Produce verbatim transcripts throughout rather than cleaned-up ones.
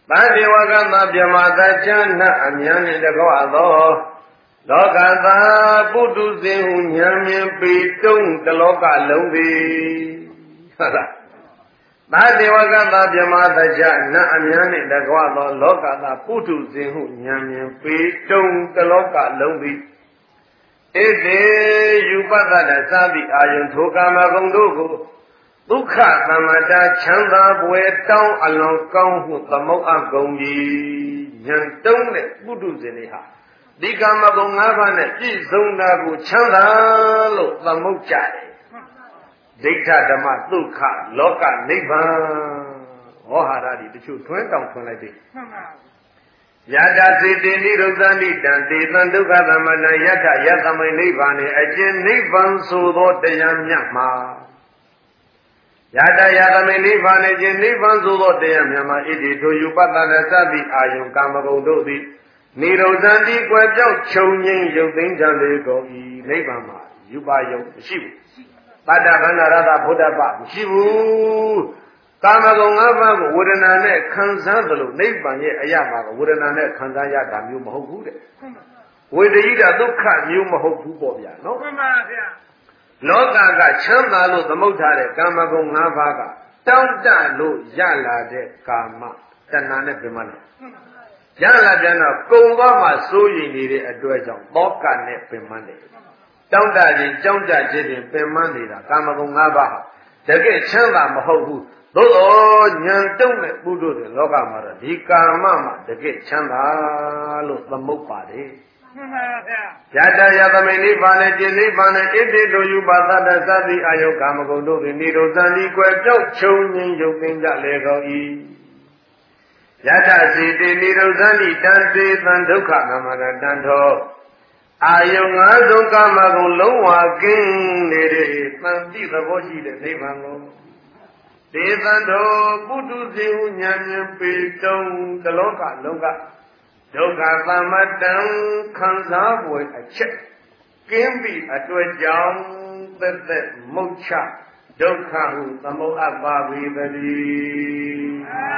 သာဒေဝကသဗြမာတချာနအမြန်းနှင့်တကွသောလောကသာပုထုဇဉ်ဟုဉာဏ်မြင်ပေတုံးတလောကလုံးသည်ဟုတ်လားသာဒေဝကသဗြမာတချာနအမြန်းနှင့်တကွသောလောကသာပုထုဇဉ်ဟုဉာဏ်မြင်ပေတုံးတလောကလုံးသည်ဣတိယူပတ္တသသတိအာယုံထိုကာမဂုဏ်တို့ကိုဒုက္ခသမတာချမ်းသာပွေတောင်းအလွန်ကောင်းမှုသမုတ်အကုန်ကြီးဉာဏ်တုံးတဲ့ပုထုဇဉ်တွေဟာဒီကာမဂုဏ်၅ပါးနဲ့ပြည့်စုံတာကိုချမ်းသာလို့သမုတ်ကြတယ်ဒိဋ္ဌဓမ္မဒုက္ခလောကနိဗ္ဗာန်ဟောဟာရဒီတချို့ထွန်းတောင်ထွန်းလိုက်တယ်မှန်ပါယတာစေတေနိရုဒ္ဓနိတံတေသံဒုက္ခသမတံယထယသမိနိဗ္ဗာန်အကျဉ်းနိဗ္ဗာန်ဆိုသောတရားမြတ်မှာယတယသမိနိဗ္ဗာန်အကျဉ်းနိဗ္ဗာန်ဆိုသောတရားမြတ်မှာဣတိထိုယူပတ္တရသတိအာယုံကာမဂုဏ်တို့သည်နိရုဒ္ဓံတိကွယ်ပြောက်ခြုံငိမ့်ရုပ်သိမ်းကြလေကုန်၏နိဗ္ဗာန်မှာယူပါယုံမရှိဘူးတတ္တဗန္ဒရတဘုဒ္ဓပမရှိဘူးကာမဂုဏ်၅ပါးကိုဝေဒနာနဲ့ခံစားသလိုနိဗ္ဗာန်ရဲ့အရာမှာဝေဒနာနဲ့ခံစားရတာမျိုးမဟုတ်ဘူးတဲ့ဝေဒိတာဒုက္ခမျိုးမဟုတ်ဘူးပေါ့ဗျာနော်မှန်ပါဗျာလောကကချမ်းသာလို့သမုတ်ထားတဲ့ကာမဂုဏ်၅ပါးကတောင့်တလို့ရလာတဲ့ကာမတဏှာနဲ့ပြင်မတယ်ရလာပြန်တော့ကုံသွားမှစိုးရိမ်နေတဲ့အတွက်ကြောင့်သောကနဲ့ပြင်မတယ်တောင့်တခြင်းကြောင့်ကြခြင်းဖြင့်ပင်မနေတာကာမဂုဏ်၅ပါးဟာတကယ်ချမ်းသာမဟုတ်ဘူးသို့တော်ဉာဏ်တုံးတဲ့ပုထုဇဉ်လောကမှာတော့ဒီကာမမှာတကယ်ချမ်းသာလို့သမုတ်ပါတယ်မှန်ပါဗျာယတယသမိနိဗ္ဗာန်နဲ့จิตနိဗ္ဗာန်နဲ့ဣတိလိုယူပါသတ္တသတိအာယုကာမဂုဏ်တို့သည်နိရောဓံဒီကွယ်ပြောက်ချုံငင်းရုပ်သိမ်းကြလေကုန်၏ယတစီတိနိရောဓံဒီတံစေသံဒုက္ခသမရတံထောအာယုံငါးဆုံးကာမဂုဏ်လုံးဝကင်းနေတဲ့သံတိသဘောရှိတဲ့နိဗ္ဗာန်ကိုဒေသံတော်ပုထုဇဉ်ဉာဏ်ဉာဏ်ပေတုံးတလောကလုံးကဒုက္ခသမတံခံစားပွေအချက်ကင်းပြီးအတွက်ကြောင့်သက်သက်မုတ်ချဒုက္ခဟုသမုတ်အပ်ပါပြီတည်း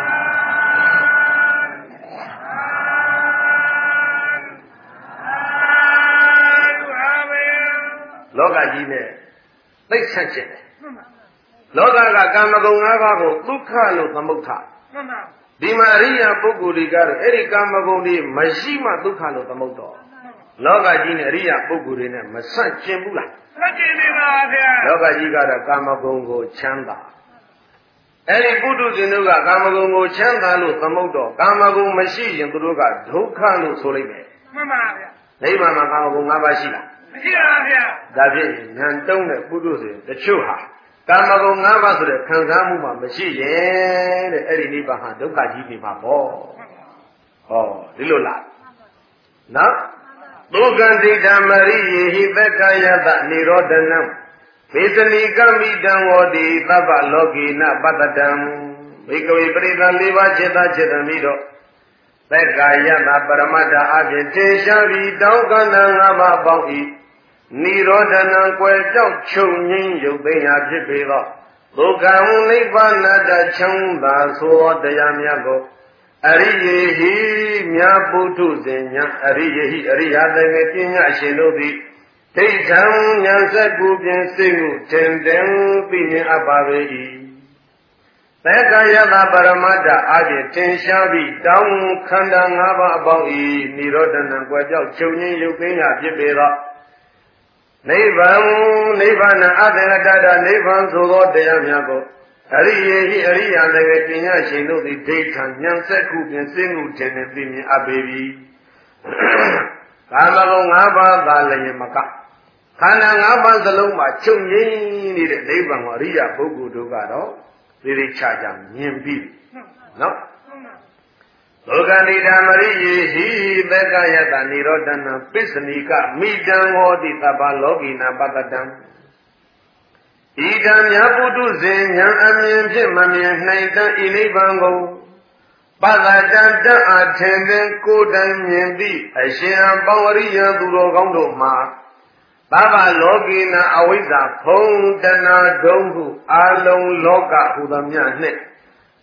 လောကကြီးနဲ့သိဆက်ခြင်းတယ်လောကကကာမဂုဏ်၅ပါးကိုဒုက္ခလို့သမုတ်ထားဒီမှာအရိယာပုဂ္ဂိုလ်တွေကတော့အဲ့ဒီကာမဂုဏ်တွေမရှိမှဒုက္ခလို့သမုတ်တော့လောကကြီးနဲ့အရိယာပုဂ္ဂိုလ်တွေနဲ့မဆန့်ကျင်ဘူးလားဆန့်ကျင်နေပါဗျာလောကကြီးကတော့ကာမဂုဏ်ကိုချမ်းသာအဲ့ဒီပုထုဇဉ်တို့ကကာမဂုဏ်ကိုချမ်းသာလို့သမုတ်တော့ကာမဂုဏ်မရှိရင်သူတို့ကဒုက္ခလို့ဆိုလိုက်မယ်မှန်ပါဗျာနိဗ္ဗာန်မှာကာမဂုဏ်၅ပါးရှိလားမရှိပါဗျာဒါဖြင့်ဉာဏ်တုံးတဲ့ပုထုဇဉ်တချို့ဟာကာမဂုဏ်၅ပါးဆိုတဲ့ခံစားမှုမှမရှိရင်တဲ့အဲ့ဒီနိဗ္ဗာန်ဟာဒုက္ခကြီးနေမှာပေါ့ဟောဒီလိုလားနော်ဒုက္ခတိဓမ္မရိယေဟိသက္ကယတနိရောဓနံဝေသနိကမိတံဝောတိသဗ္ဗလောကိနပတ္တတံဘိကဝေပရိသလေးပါးจิตจิตမိတော့သက္ကယတပရမတ္ထအဖြစ်ထေရှားပြီးတောင်းကန္တ၅ပါးပေါင်း၏နိရောဓနံကွယ်ကြောက်ချုပ်ငင်းရုပ်သိမ်းရာဖြစ်ပေသောဒုက္ခနိဗ္ဗာန်တချမ်းသာသောတရားများကိုအရိယေဟိမြတ်ပုထုဇဉ်ညာအရိယေဟိအရိယသကေပညာရှင်တို့သည်ဒိဋ္ဌံဉာဏ်စက်ကူဖြင့်စိတ်မှုထင်တယ်သိမြင်အပ်ပါပေ၏သက္ကယတပရမတ္ထအဖြစ်ထင်ရှားပြီးတောင်းခန္ဓာ၅ပါးအပေါင်း၏နိရောဓနံကွယ်ကြောက်ချုပ်ငင်းရုပ်သိမ်းရာဖြစ်ပေသောနိဗ္ဗာန်နိဗ္ဗာန်အတ္တတတနိဗ္ဗာန်ဆိုသောတရားများကိုအရိယေဟိအရိယာလည်းပညာရှင်တို့သည်ဒိဋ္ဌံဉာဏ်စက်ခုဖြင့်သိမှုထင်သိမြင်အပ်ပေပြီကာမဂုဏ်၅ပါးသာလည်းမကခန္ဓာ၅ပါးစလုံးမှာချုပ်ငြိမ်းနေတဲ့နိဗ္ဗာန်ကိုအရိယာပုဂ္ဂိုလ်တို့ကတော့သိသိချာချာမြင်ပြီနော်လောကနိဓမ္မရိယေဟိသက္ကယတနိရောဓနံပစ္စနိကမိတံဟောတိသဗ္ဗလောကိနပတ္တတံဣဒံမြတ်ပုထုဇဉ်ဉာဏ်အမြင်ဖြင့်မမြင်နိုင်တတ်ဤနိဗ္ဗာန်ကိုပတ္တတံတအထင်သင်ကိုယ်တိုင်မြင်သည့်အရှင်အပေါင်းအရိယသူတော်ကောင်းတို့မှာသဗ္ဗလောကိနအဝိဇ္ဇာဖုံတဏှာဒုံဟုအာလုံလောကဟူသောမြတ်နှင့်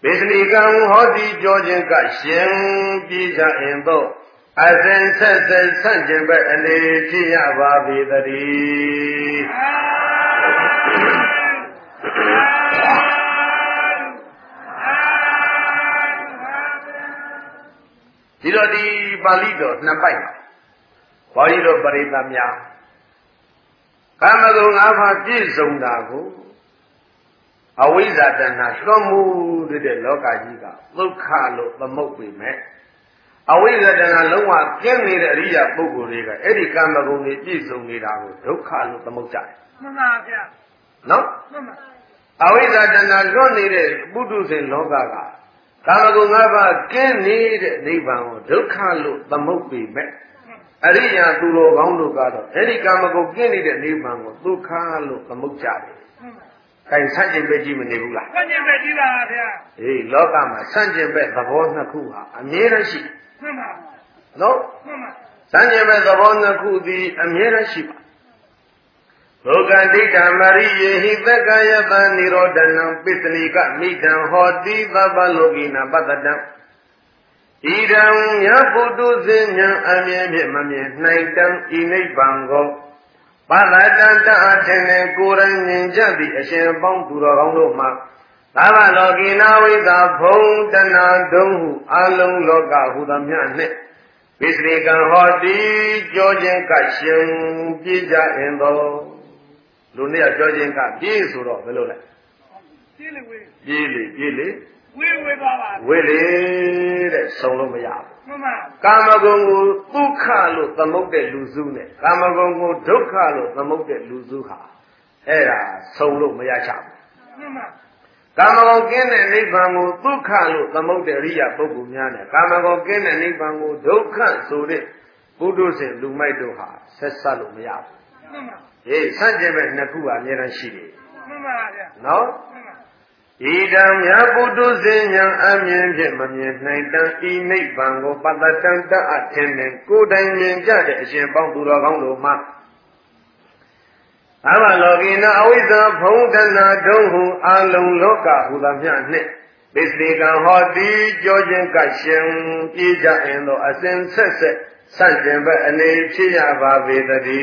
ပိစရိကံဟောတိကြောခြင်းကရှင်ပြေးကြအင်သောအစဉ်ဆက်ဆက်ဆန့်ကျင်ဘက်အနေဖြစ်ရပါပေတည်းဒီတော့ဒီပါဠိတော်နှစ်ပိုက်ပါဘုန်းကြီးတို့ပရိသတ်များကာမဂုဏ်ငါးပါးပြည့်စုံတာကိုအဝိဇ္ဇာတဏ္ဍလွှမ်းမိုးတဲ့လောကကြီးကဒုက္ခလို့သမုတ်ပေမဲ့အဝိဇ္ဇာတဏ္ဍလုံးဝကျင်းနေတဲ့အရိယာပုဂ္ဂိုလ်တွေကအဲ့ဒီကာမဂုဏ်တွေပြည့်စုံနေတာကိုဒုက္ခလို့သမုတ်ကြတယ်မှန်ပါဗျာနော်မှန်ပါအဝိဇ္ဇာတဏ္ဍလွတ်နေတဲ့ပုထုဇဉ်လောကကကာမဂုဏ်ငါးပါးကျင်းနေတဲ့နိဗ္ဗာန်ကိုဒုက္ခလို့သမုတ်ပေမဲ့အရိယာသူတော်ကောင်းတို့ကတော့အဲ့ဒီကာမဂုဏ်ကျင်းနေတဲ့နိဗ္ဗာန်ကိုဒုက္ခလို့သမုတ်ကြတယ်ခိုင်ဆန့်ကျင်ပဲကြည့်မနေဘူးလားဆန့်ကျင်ပဲကြည့်ပါဗျာအေးလောကမှာဆန့်ကျင်ပဲသဘောနှစ်ခုဟာအမြဲတမ်းရှိမှန်ပါနော်မှန်ပါဆန့်ကျင်ပဲသဘောနှစ်ခုသည်အမြဲတမ်းရှိပါလောကဒိဋ္ဌမရိယေဟိသက္ကယတနိရောဓနံပစ္စနိကမိတံဟောတိသဗ္ဗလောကိနာပတ္တံဣဒံယပုတုဇဉ်ဉာဏ်အမြဲဖြင့်မမြင်နိုင်တံဤနိဗ္ဗာန်ကိုပတ္တံတအထင်နဲ့ကိုယ်တိုင်မြင်ကြသည့်အရှင်ပေါင်းသူတော်ကောင်းတို့မှာသဗ္ဗလောကိနာဝိသာဘုံတနာဒုံဟုအလုံးလောကဟုသမျှနှင့်ပိစရိကံဟောတိကြောခြင်းကရှင်ပြေးကြအင်သောလူနဲ့ကြောခြင်းကပြေးဆိုတော့ဘယ်လိုလဲပြေးလေဝေးပြေးလေပြေးလေဝေးဝေးပါပါဝေးလေတဲ့ဆုံးလို့မရဘူးမှန်ပါကာမဂုဏ်ကိုဒုက္ခလို့သမုတ်တဲ့လူစုနဲ့ကာမဂုဏ်ကိုဒုက္ခလို့သမုတ်တဲ့လူစုဟာအဲ့ဒါဆုံးလို့မရချဘူးမှန်ပါကာမဂုဏ်ကင်းတဲ့နိဗ္ဗာန်ကိုဒုက္ခလို့သမုတ်တဲ့အရိယာပုဂ္ဂိုလ်များနဲ့ကာမဂုဏ်ကင်းတဲ့နိဗ္ဗာန်ကိုဒုက္ခဆိုတဲ့ပုထုဇဉ်လူမိုက်တို့ဟာဆက်ဆက်လို့မရဘူးမှန်ပါဟေးဆန့်ကျင်မဲ့နှစ်ခုဟာအများကြီးရှိတယ်မှန်ပါဗျာနော်ဣဒံယပုတုဇဉ်ဉာဏ်အမြင်ဖြင့်မမြင်နိုင်တံဤနိဗ္ဗာန်ကိုပတ္တတံတအထင်နှင့်ကိုယ်တိုင်မြင်ကြတဲ့အရှင်ပေါင်းသူတော်ကောင်းတို့မှာအဘလောကိနာအဝိဇ္ဇာဘုံတနာဒုံဟုအလုံးလောကဟူသမျှနှင့်ပစ္စည်းကံဟောတိကြောခြင်းကရှင်ပြေးကြအင်သောအစဉ်ဆက်ဆက်ဆန့်ကျင်ဘက်အနေဖြစ်ရပါပေတည်း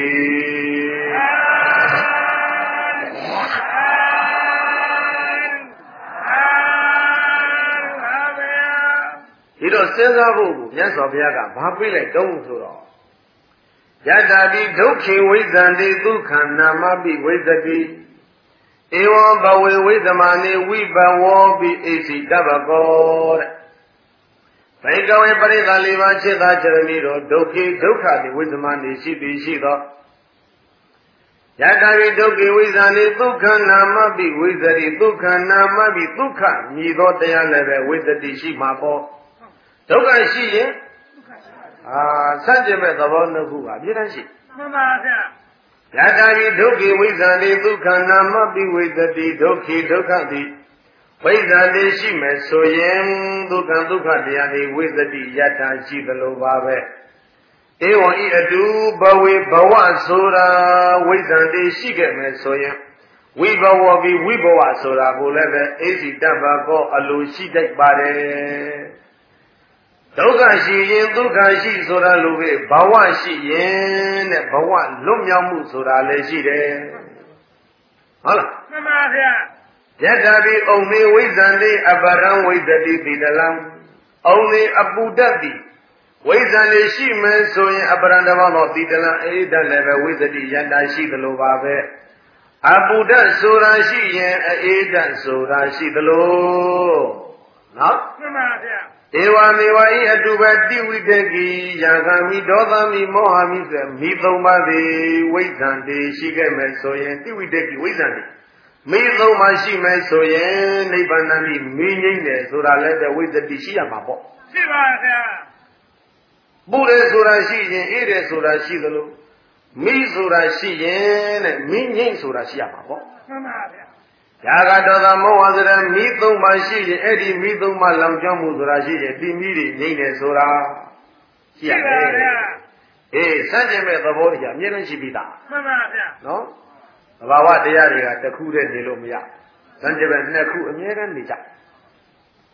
ဒီတော့စဉ်းစားဖို့ကိုမြတ်စွာဘုရားကဘာပြလိုက်တုံးဆိုတော့ယတာတိဒုက္ခိဝိဇ္ဇန္တိဒုက္ခနာမပိဝိဇ္ဇတိဧဝံဘဝေဝိသမနေဝိဘဝောပိဣစီတဗ္ဗကောတဲ့ဘိကဝေပရိသလေးပါးจิตသာချရဏီတို့ဒုက္ခိဒုက္ခတိဝိသမနေရှိသည်ရှိသောယတာတိဒုက္ခိဝိဇ္ဇန္တိဒုက္ခနာမပိဝိဇ္ဇတိဒုက္ခနာမပိဒုက္ခမြည်သောတရားလည်းပဲဝိဇ္ဇတိရှိမှာပေါ့ဒုက္ခရှိရင်အာဆန့်ကျင်မဲ့သဘောနှစ်ခုကအပြည့်တမ်းရှိမှန်ပါဗျာယတာတိဒုက္ခိဝိဇ္ဇန္တိဒုက္ခနာမပိဝိဇ္ဇတိဒုက္ခိဒုက္ခတိဝိဇ္ဇာတိရှိမယ်ဆိုရင်ဒုက္ခဒုက္ခတရားတွေဝိဇ္ဇတိယတာရှိသလိုပါပဲဧဝံဤအတူဘဝေဘဝဆိုတာဝိဇ္ဇာတိရှိခဲ့မယ်ဆိုရင်ဝိဘဝပြီးဝိဘဝဆိုတာကိုလည်းပဲအိစီတဗ္ဗကောအလိုရှိတတ်ပါတယ်ဒုက္ခရှိရင်ဒုက္ခရှိဆိုတာလိုပဲဘဝရှိရင်တဲ့ဘဝလွတ်မြောက်မှုဆိုတာလည်းရှိတယ်ဟုတ်လားမှန်ပါဗျာယထာပိဩမေဝိဇ္ဇန္တိအပရံဝိဇ္ဇတိတိတလံဩမေအပုဒ္ဒတိဝိဇ္ဇန္တိရှိမယ်ဆိုရင်အပရံတဘောသောတိတလံအေဒလည်းပဲဝိဇ္ဇတိယတာရှိသလိုပါပဲအပုဒ္ဒဆိုတာရှိရင်အေဒဆိုတာရှိသလိုနော်မှန်ပါဗျာဧဝမေဝဤအတုပတိဝိတကိယာဂမိဒေါသမိမောဟမိဆိုမိသုံးပါးသည်ဝိဇ္ဇန္တိရှိခဲ့မယ်ဆိုရင်တိဝိတကိဝိဇ္ဇန္တိမိသုံးပါးရှိမယ်ဆိုရင်နိဗ္ဗာန်မိမိငိမ့်တယ်ဆိုတာလည်းပဲဝိဇ္ဇတိရှိရမှာပေါ့ရှိပါဗျာပူတယ်ဆိုတာရှိရင်အေးတယ်ဆိုတာရှိသလိုမိဆိုတာရှိရင်တဲ့မိငိမ့်ဆိုတာရှိရမှာပေါ့မှန်ပါဗျာယာဂဒေါသမောဟဆိုတဲ့မိသုံးပါးရှိရင်အဲ့ဒီမိသုံးပါးလောင်ကျွမ်းမှုဆိုတာရှိရင်ဒီမိတွေငိမ့်တယ်ဆိုတာရှိရတယ်အေးစัจကျင်မဲ့သဘောတရားအမြဲတမ်းရှိပြီးသားမှန်ပါဗျာနော်သဘာဝတရားတွေကတစ်ခုတည်းနေလို့မရစัจကျင်မဲ့နှစ်ခုအမြဲတမ်းနေကြ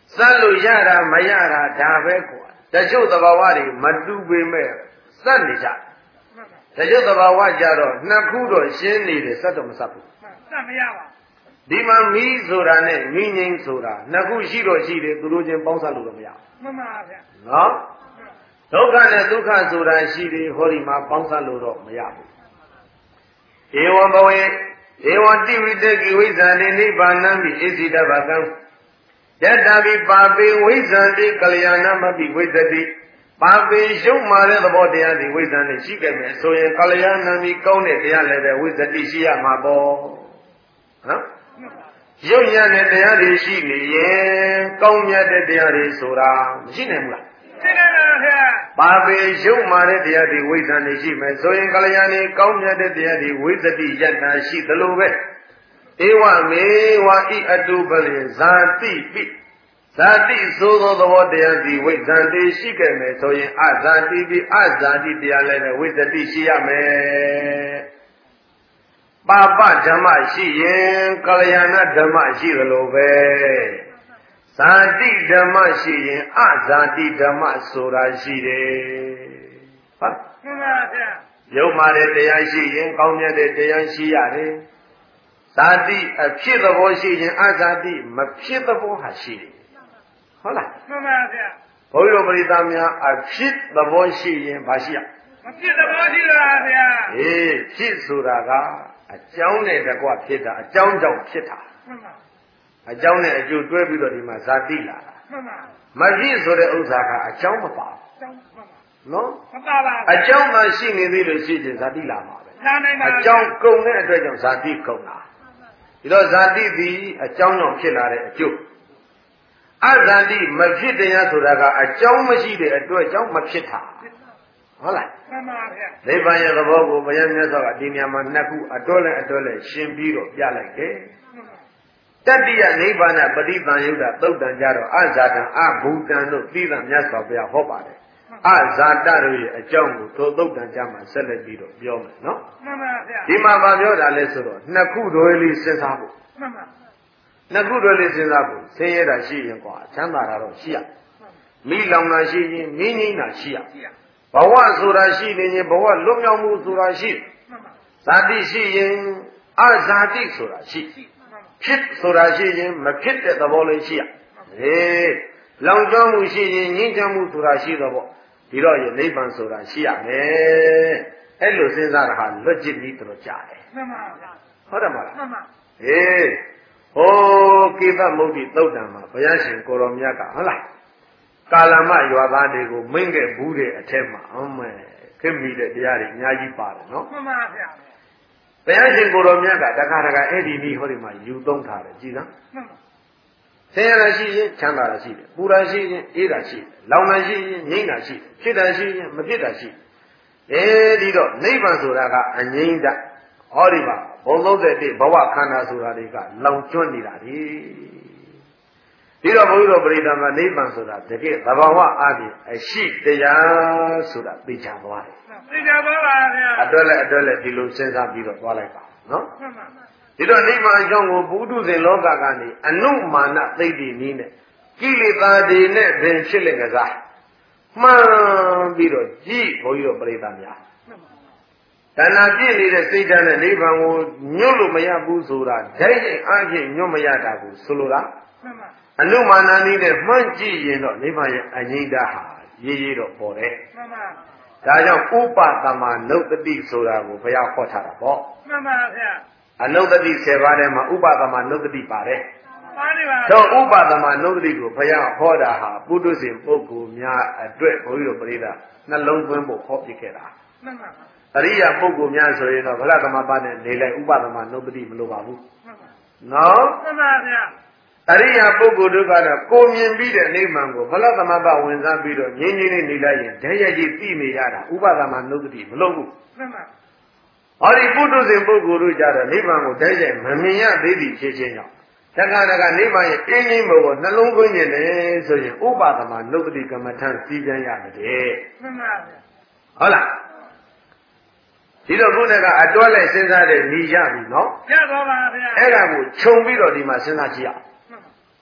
စက်လို့ရတာမရတာဒါပဲကွာတချို့သဘာဝတွေမတူပေမဲ့စက်နေကြတချို့သဘာဝကြတော့နှစ်ခုတော့ရှင်းနေတယ်စက်တော့မစက်ဘူးစက်မရပါဒီမှာမီးဆိုတာနဲ့မီးငိမ့်ဆိုတာနှစ်ခုရှိတော့ရှိတယ်သူတို့ချင်းပေါင်းစပ်လို့တော့မရဘူးမှန်ပါဗျာနော်ဒုက္ခနဲ့ဒုက္ခဆိုတာရှိတယ်ဟောဒီမှာပေါင်းစပ်လို့တော့မရဘူးဧဝံဘဝေဧဝတိဝိတကိဝိဇ္ဇာတိနိဗ္ဗာနံမိဣဇိတဗကံယတ္တာပိပါပေဝိဇ္ဇံတိကလျာဏမပိဝိဇ္ဇတိပါပေရှုံးမာတဲ့သဘောတရားဒီဝိဇ္ဇံနဲ့ရှိခဲ့မယ်ဆိုရင်ကလျာဏမိကောင်းတဲ့တရားလည်းပဲဝိဇ္ဇတိရှိရမှာပေါ့နော်ရုပ်ရတဲ့တရားတွေရှိနေရင်ကောင်းမြတ်တဲ့တရားတွေဆိုတာမရှိနိုင်ဘူးလားရှိနိုင်ပါဗျာပါပေရုပ်မာတဲ့တရားတွေဝိဇ္ဇာနဲ့ရှိမယ်ဆိုရင်ကလျာဏီကောင်းမြတ်တဲ့တရားတွေဝိဇ္ဇတိယတ္တာရှိသလိုပဲဧဝမေဝဣအတုပလေဇာတိပိဇာတိသို့သောသဘောတရားဒီဝိဇ္ဇံတိရှိခဲ့မယ်ဆိုရင်အဇာတိပိအဇာတိတရားလည်းပဲဝိဇ္ဇတိရှိရမယ်ပါပဓမ္မရှိရင်ကလျာဏဓမ္မရှိသလိုပဲဇာတိဓမ္မရှိရင်အဇာတိဓမ္မဆိုတာရှိတယ်ဟုတ်မှန်ပါဗျာရုပ်မာတဲ့တရားရှိရင်ကောင်းမြတ်တဲ့တရားရှိရတယ်ဇာတိအဖြစ်သဘောရှိရင်အဇာတိမဖြစ်သဘောဟာရှိတယ်ဟုတ်လားမှန်ပါဗျာဘုန်းကြီးတို့ပရိသတ်များအဖြစ်သဘောရှိရင်ဘာရှိရမဖြစ်သဘောရှိပါဗျာအေးဖြစ်ဆိုတာကအကြောင်းနဲ့တကွဖြစ်တာအကြောင်းကြောင့်ဖြစ်တာမှန်ပါအကြောင်းနဲ့အကျိုးတွဲပြီးတော့ဒီမှာဇာတိလာတာမှန်ပါမဖြစ်ဆိုတဲ့ဥစ္စာကအကြောင်းမပါအကြောင်းမှန်ပါနော်မပါပါအကြောင်းမှရှိနေသေးလို့ရှိရင်ဇာတိလာမှာပဲလာနိုင်ပါအကြောင်းကုန်တဲ့အတွက်ကြောင့်ဇာတိကုန်တာဒီတော့ဇာတိသည်အကြောင်းကြောင့်ဖြစ်လာတဲ့အကျိုးအဇာတိမဖြစ်တရားဆိုတာကအကြောင်းမရှိတဲ့အတွက်ကြောင့်မဖြစ်တာဟုတ်လားမှန်ပါဗျာနိဗ္ဗာန်ရဲ့သဘောကိုဘုရားမြတ်စွာဘုရားဒီနေရာမှာနှစ်ခုအတွဲလဲအတွဲလဲရှင်းပြီးတော့ပြလိုက်တယ်တတ္တိယနိဗ္ဗာန်ပฏิပန်ယုဒ္ဓသုတ်တံကြတော့အဇာတံအဘူတံတို့သိတာမြတ်စွာဘုရားဟောပါတယ်အဇာတတို့ရဲ့အကြောင်းကိုထိုသုတ်တံကြမှာဆက်လက်ပြီးတော့ပြောမယ်နော်မှန်ပါဗျာဒီမှာဗာပြောတာလဲဆိုတော့နှစ်ခုတွဲလေးစဉ်းစားဖို့မှန်ပါနှစ်ခုတွဲလေးစဉ်းစားဖို့ဆင်းရဲတာရှိရင်ကွာချမ်းသာတာတော့ရှိရမိလောင်တာရှိရင်မိငိမ့်တာရှိရဘဝဆိုတာရှိနေရင်ဘဝလွတ်မြောက်မှုဆိုတာရှိဇာတိရှိရင်အဇာတိဆိုတာရှိဖြစ်ဆိုတာရှိရင်မဖြစ်တဲ့သဘောလေးရှိရဟေးလောင်ကျွမ်းမှုရှိရင်ငြိမ်းချမ်းမှုဆိုတာရှိတော့ပေါ့ဒီတော့ရနိဗ္ဗာန်ဆိုတာရှိရမယ်အဲ့လိုစဉ်းစားတာဟာလွတ်ကျစ်ပြီးတော့ကြားတယ်မှန်ပါဗျာဟုတ်တယ်မလားမှန်ပါဟေးဟိုကိသမုဒ္ဒိသုတ်တံမှာဘုရားရှင်ကိုရောမြတ်ကဟုတ်လားကာလမရွာသားတွေကိုမင်းခဲ့ဘူးတဲ့အထက်မှာအမဲခင်မိတဲ့တရားတွေအများကြီးပါတယ်နော်မှန်ပါဗျာဘုရားရှင်ကိုရောမြတ်ကတခါတခါအဲ့ဒီနည်းဟောဒီမှာယူသုံးထားတယ်ကြည်စမ်းမှန်ပါဆင်းရဲတာရှိရင်ချမ်းသာတာရှိတယ်ပူတာရှိရင်အေးတာရှိတယ်လောင်တာရှိရင်ငြိမ့်တာရှိတယ်ဖြစ်တာရှိရင်မဖြစ်တာရှိတယ်အဲဒီတော့နိဗ္ဗာန်ဆိုတာကအငြိမ့်တာဟောဒီမှာဘုံသုံးဆယ်တိဘဝခန္ဓာဆိုတာတွေကလောင်ကျွမ်းနေတာဒီဒီတော့ဘုန်းကြီးတို့ပရိသတ်မှာနိဗ္ဗာန်ဆိုတာတကယ်သဘာဝအပြင်အရှိတရားဆိုတာသိချသွားတယ်သိချသွားပါဗျာအတွက်လည်းအတွက်လည်းဒီလိုစဉ်းစားပြီးတော့သွားလိုက်ပါနော်မှန်ပါဒီတော့နိဗ္ဗာန်အကြောင်းကိုပုထုဇဉ်လောကကနေအနုမာနသိတိနည်းနဲ့ကိလေသာတွေနဲ့သင်ဖြစ်လက်ကစားမှန်ပြီးတော့ကြည့်ဘုန်းကြီးတို့ပရိသတ်များတဏှာပြည့်နေတဲ့စိတ်ဓာတ်နဲ့နိဗ္ဗာန်ကိုညွတ်လို့မရဘူးဆိုတာဓာတ်ရဲ့အချင်းညွတ်မရတာကိုဆိုလိုတာမှန်ပါအနုမာနနည်းနဲ့မှန်းကြည့်ရင်တော့နိဗ္ဗာန်ရဲ့အငြိမ့်တာဟာရေးရေးတော့ပေါ်တယ်မှန်ပါဒါကြောင့်ဥပသမနုတ္တိဆိုတာကိုဘုရားဟောထားတာပေါ့မှန်ပါဗျာအနုတ္တိဆယ်ပါးထဲမှာဥပသမနုတ္တိပါတယ်ပါတယ်ပါတော့ဥပသမနုတ္တိကိုဘုရားဟောတာဟာပုထုဇဉ်ပုဂ္ဂိုလ်များအတွက်ဘုန်းကြီးတို့ပရိသတ်နှလုံးသွင်းဖို့ဟောပြခဲ့တာမှန်ပါအရိယာပုဂ္ဂိုလ်များဆိုရင်တော့ဗလသမပါနဲ့နေလိုက်ဥပသမနုတ္တိမလိုပါဘူးနော်မှန်ပါဗျာအရိယာပုဂ္ဂိုလ်တို့ကတော့ကိုမြင်ပြီးတဲ့နိဗ္ဗာန်ကိုဘလသမပဝင်စားပြီးတော့ငြင်းငြင်းလေးနေလိုက်ရင်တည်းရကြီးသိနေရတာဥပသမနုတ္တိမလို့ဘူးမှန်ပါဟောဒီပုထုဇဉ်ပုဂ္ဂိုလ်တို့ကြတော့နိဗ္ဗာန်ကိုတည်းရမမြင်ရသေးသည်ဖြစ်ခြင်းကြောင့်တက္ကရာကနိဗ္ဗာန်ရဲ့အင်းကြီးဘုံကိုနှလုံးသွင်းနေတယ်ဆိုရင်ဥပသမနုတ္တိကမ္မထံစီးပြန်ရတယ်မှန်ပါဗျာဟုတ်လားဒီတော့ခုနကအတွဲလိုက်စဉ်းစားတဲ့ညီရပြီနော်ရပါပါဗျာအဲ့ဒါကိုခြုံပြီးတော့ဒီမှာစဉ်းစားကြည့်ရအောင်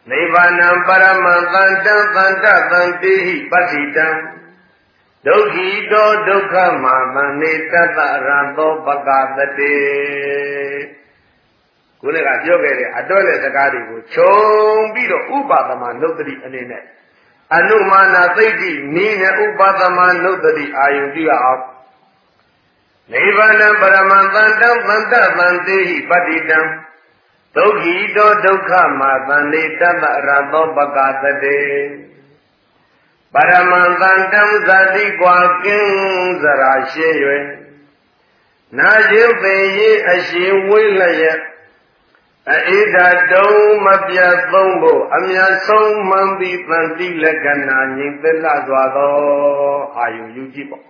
နိဗ္ဗာန်ပရမံသန္တံသန္တသံတိဟိပတ္တိတံဒုက္ခိတောဒုက္ခမာမနေတတ္တရသောပကသတေခုနကပြောခဲ့တဲ့အတော့တဲ့စကားတွေကိုခြုံပြီးတော့ဥပါဒမနုတ္တိအနေနဲ့အနုမာနသိတိနိနဲ့ဥပါဒမနုတ္တိအာယုပြုအောင်နိဗ္ဗာန်ပရမံသန္တံသန္တသံတိဟိပတ္တိတံဒုက္ခိတောဒုက္ခမာသန္တိတတ္တရသောပကသတေပရမံသန္တံဇတိကွာကင်းစရာရှိ၍နာကျုပ်ပေ၏အရှင်ဝိလျက်အေဒတုံမပြတ်သုံးဖို့အမြတ်ဆုံးမှန်ပြီးတန်တိလက္ခဏာငြိမ်သက်လာစွာသောအာယုယူကြည့်ပေါ့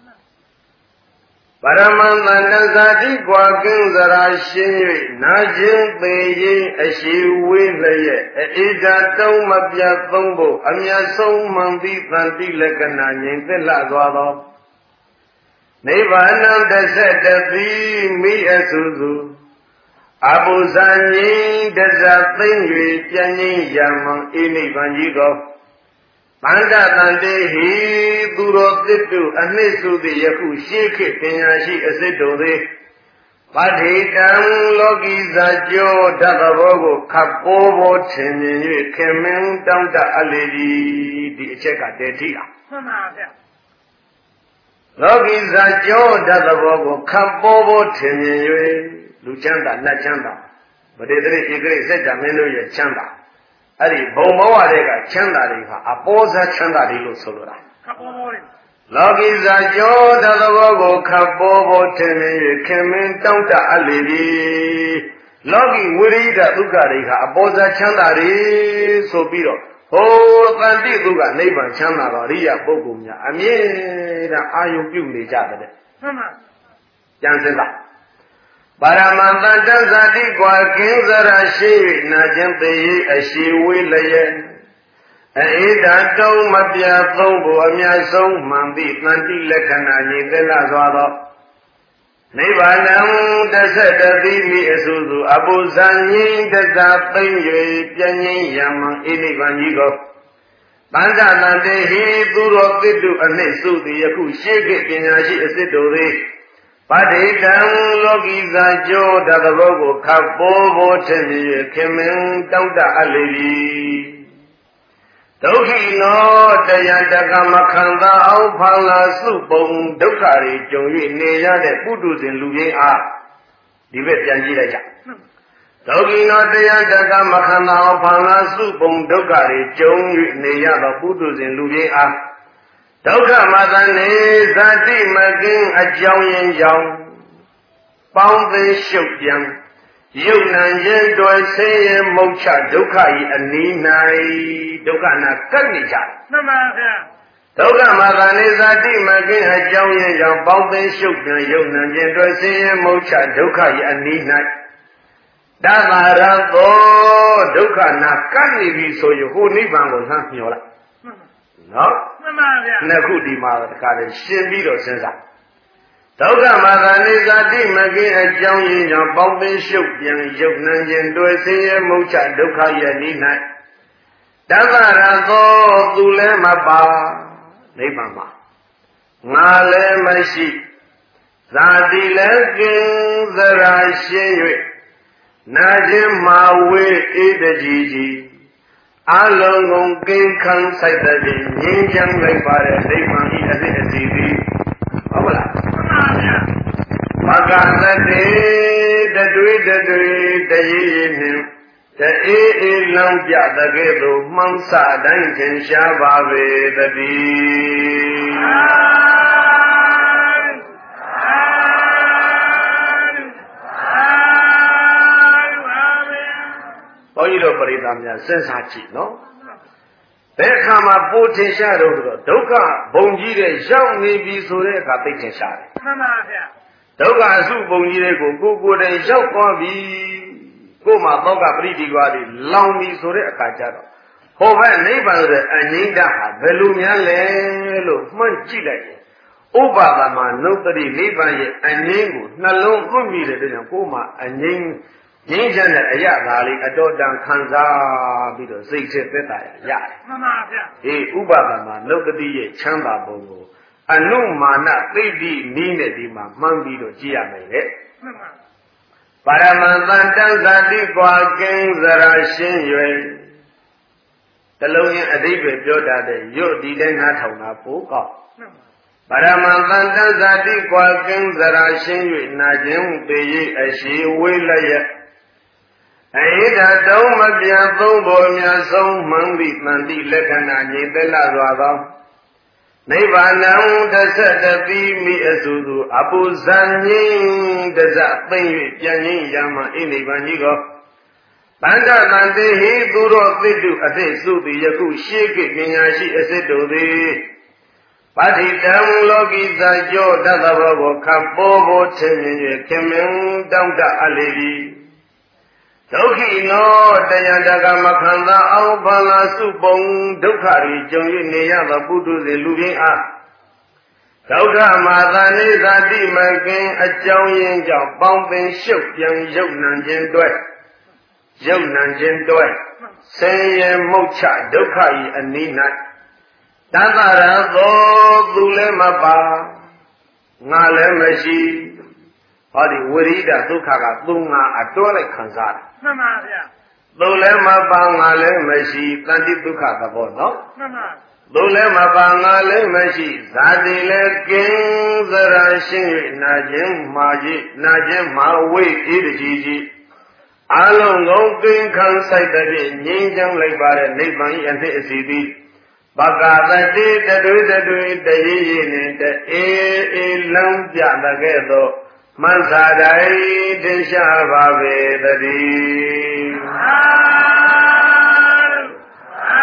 ပရမံသန္တဇာတိကွာကင်းစရာရှင်း၍နာကျင်ပေရင်အရှိဝေးလျက်အေဒတုံမပြတ်သုံးဖို့အမြတ်ဆုံးမှန်ပြီးတန်တိလက္ခဏာငြိမ်သက်လာစွာသောနိဗ္ဗာန်တဆက်တသိမိအစုစုအဘုဇာငြိမ်တဇသိမ့်၍ပြန်ငြိမ်ရမံအိနိဗ္ဗာန်ကြီးသောဗန္ဒတန်တေဟိသူတော်သစ်တုအနှစ်စုသည်ယခုရှေးခေတ်ပညာရှိအစစ်တို့သည်ပဋ္ဌိတံလောကီဇာကြောဓာတ်ဘောကိုခပ်ပိုးပိုးထင်မြင်၍ခင်မင်းတောင်းတအလေကြီးဒီအချက်ကတည်းထိတာမှန်ပါဗျာလောကီဇာကြောဓာတ်ဘောကိုခပ်ပိုးပိုးထင်မြင်၍လူချမ်းသာနတ်ချမ်းသာဗတေတရိဧကရိစัจ जा မင်းတို့ရဲ့ချမ်းသာအဲ့ဒီဘုံဘဝတွေကချမ်းသာတွေဟာအပေါ်စားချမ်းသာတွေလို့ဆိုလိုတာခပ်ပေါ်ပေါ်လောကီဇာကြောတသဘောကိုခပ်ပေါ်ပေါ်ထင်နေခင်မင်းတောင်းတအပ်လေပြီလောကီဝိရိဒဒုက္ခတွေဟာအပေါ်စားချမ်းသာတွေဆိုပြီးတော့ဟိုတန်တိဒုက္ခနိဗ္ဗာန်ချမ်းသာတော်ရိယပုဂ္ဂိုလ်များအမြဲတမ်းအာယုပြုနေကြတယ်မှန်ပါကျန်စင်လားပရမံသန္တဇာတိကွာကင်းစရာရှိ၍နာကျင်ပေ၏အရှိဝေးလျက်အေဒတုံမပြတ်သုံးဖို့အမြတ်ဆုံးမှန်သည့်တန်တိလက္ခဏာညီသက်လာစွာသောနိဗ္ဗာန်တဆက်တသိမိအစုစုအပုဇာငြိမ်းတသာသိမ့်၍ပြញ្ញိယမံအိနိဗ္ဗာန်ကြီးကိုပန္ဒတန်တေဟိသူတော်သစ်တုအနှစ်စုသည်ယခုရှေးခေတ်ပညာရှိအစစ်တို့သည်ပဋ္ဌိတံလောကီဇာကြောဓာတ်ဘောကိုခပ်ပိုးပိုးထင်မြင်ခင်မင်းတောင်းတအပ်လေပြီဒုက္ခိနောတရားတကမခံသာအောင်ဖန်လာစုပုံဒုက္ခတွေကြုံ၍နေရတဲ့ပုထုဇဉ်လူရင်းအားဒီဘက်ပြန်ကြည့်လိုက်ကြဒုက္ခိနောတရားတကမခံသာအောင်ဖန်လာစုပုံဒုက္ခတွေကြုံ၍နေရသောပုထုဇဉ်လူရင်းအားဒုက္ခမသနေဇာတိမကင်းအကြောင်းရင်းကြောင့်ပေါင်းသိရှုပ်ပြန်ယုတ်နံခြင်းတွေ့ဆင်းရဲမုတ်ချဒုက္ခဤအနီး၌ဒုက္ခနာကပ်နေကြမှန်ပါဗျာဒုက္ခမသနေဇာတိမကင်းအကြောင်းရင်းကြောင့်ပေါင်းသိရှုပ်ပြန်ယုတ်နံခြင်းတွေ့ဆင်းရဲမုတ်ချဒုက္ခဤအနီး၌တသာရသောဒုက္ခနာကပ်နေပြီဆိုရင်ဟိုနိဗ္ဗာန်ကိုလှမ်းမျှော်လိုက်နော်မှန်ပါဗျာနှစ်ခုဒီမှာတခါလေရှင်းပြီးတော့စဉ်းစားဒုက္ခမသာနေဇာတိမကင်းအကြောင်းရင်းကြောင့်ပေါင်းသိရှုပ်ပြန်ယုတ်နှံခြင်းတွေ့ဆင်းရဲမုတ်ချဒုက္ခရဲ့နိ၌တသရသောသူလည်းမပါနိဗ္ဗာန်မှာငါလည်းမရှိဇာတိလည်းကင်းစရာရှင်း၍နာခြင်းမာဝေးအေးတကြီးကြီးအလုံးကုန်ကင်းခံဆိုင်တဲ့ငြိမ်းချမ်းလိုက်ပါတဲ့နိဗ္ဗာန်ဤအစစ်အစီသည်ဟုတ်ပါလားမှန်ပါဗျာမကသတေတတွေတတွေတရေရည်နှင့်တအေးအေးလောင်းပြတဲ့ကဲ့သို့မှောင်စတိုင်းထင်ရှားပါပေတည်းဘုန်းကြီးတို့ပရိသတ်များစဉ်းစားကြည့်နော်ဘယ်အခါမှာပိုထင်ရှားတော့ဒုက္ခဘုံကြီးတဲ့ရောက်နေပြီဆိုတဲ့အခါသိထင်ရှားတယ်မှန်ပါဗျာဒုက္ခအစုဘုံကြီးတဲ့ကိုကိုယ်ကိုယ်တိုင်ရောက်သွားပြီကိုယ်မှာသောကပရိဒီကွာတွေလောင်ပြီဆိုတဲ့အခါကျတော့ဟောဘက်နိဗ္ဗာန်ဆိုတဲ့အငြိမ့်တဟာဘယ်လိုများလဲလို့မှန်းကြည့်လိုက်ရင်ဥပါဒမနုတ္တိနိဗ္ဗာန်ရဲ့အငြိမ့်ကိုနှလုံးသွင်းမိတဲ့အတွက်ကြောင့်ကိုယ်မှာအငြိမ့်ငြိမ်းချမ်းတဲ့အရာသာလေးအတော်တန်ခံစားပြီးတော့စိတ်ချက်သက်သာရရတယ်မှန်ပါဗျာအေးဥပဒနာလုတ်တိရဲ့ချမ်းသာပုံကိုအနုမာနသိတိနီးနဲ့ဒီမှာမှန်းပြီးတော့ကြည့်ရမယ်လေမှန်ပါပါရမသန္တံသတိကွာကင်းစရာရှင်း၍တလုံးရင်အဓိပ္ပာယ်ပြောတတ်တဲ့ရွတ်ဒီတဲ့နားထောင်တာပိုကောက်ပါရမသန္တံသတိကွာကင်းစရာရှင်း၍နာခြင်းပေရိအရှိဝေးလျက်အဟိတတုံးမပြတ်သုံးပေါ်မြတ်ဆုံးမှန်သည့်တန်တိလက္ခဏာညင်သက်လာစွာသောနိဗ္ဗာန်တစ္ဆတပိမိအစုစုအပုဇံငြိမ်းတစ္ဆသိမ့်၍ပြန်ငြိမ်းရမှအိနိဗ္ဗာန်ကြီးကိုဗန္ဒတန်တိဟိသူတော်သစ်တုအသိစုသည်ယခုရှေးကိပညာရှိအစစ်တို့သည်ပါတိတံလောကိသကြောတသဘောကိုခပ်ပေါ်ပေါ်ထင်မြင်၍ခင်မင်တောင့်တအပ်လေသည်ဒုက္ခိနောတရားတကမခံသာအောင်ဖလာစုပုံဒုက္ခတွေကြုံ၍နေရသောပုထုဇဉ်လူရင်းအားဒုက္ခမာသနိသတိမကင်အကြောင်းရင်းကြောင့်ပေါင်းပင်ရှုပ်ပြန်ရုပ်နှံခြင်းတွေ့ရုပ်နှံခြင်းတွေ့ဆင်းရဲမုတ်ချဒုက္ခ၏အနိ၌တသရသောသူလည်းမပါငါလည်းမရှိဟောဒီဝိရိဒဒုက္ခကသူငါအတွဲလိုက်ခံစားတယ်မှန်ပါဗျာသူလည်းမပါငါလည်းမရှိတန်တိဒုက္ခသဘောနော်မှန်ပါသူလည်းမပါငါလည်းမရှိဇာတိလည်းကင်းစရာရှင်း၍နာခြင်းမှာကြီးနာခြင်းမှာဝိဣတိကြီးကြီးအလုံးစုံကင်းခံဆိုင်တဲ့ဖြင့်ငြိမ်းချမ်းလိုက်ပါတဲ့နိဗ္ဗာန်၏အနှစ်အစီသည်ပကာသတိတတွေတတွေတရေရေနှင့်တအေးအေးလမ်းပြတဲ့ကဲ့သို့မန္စာတိုင်းတင်ရှားပါပေတည်းအာအာ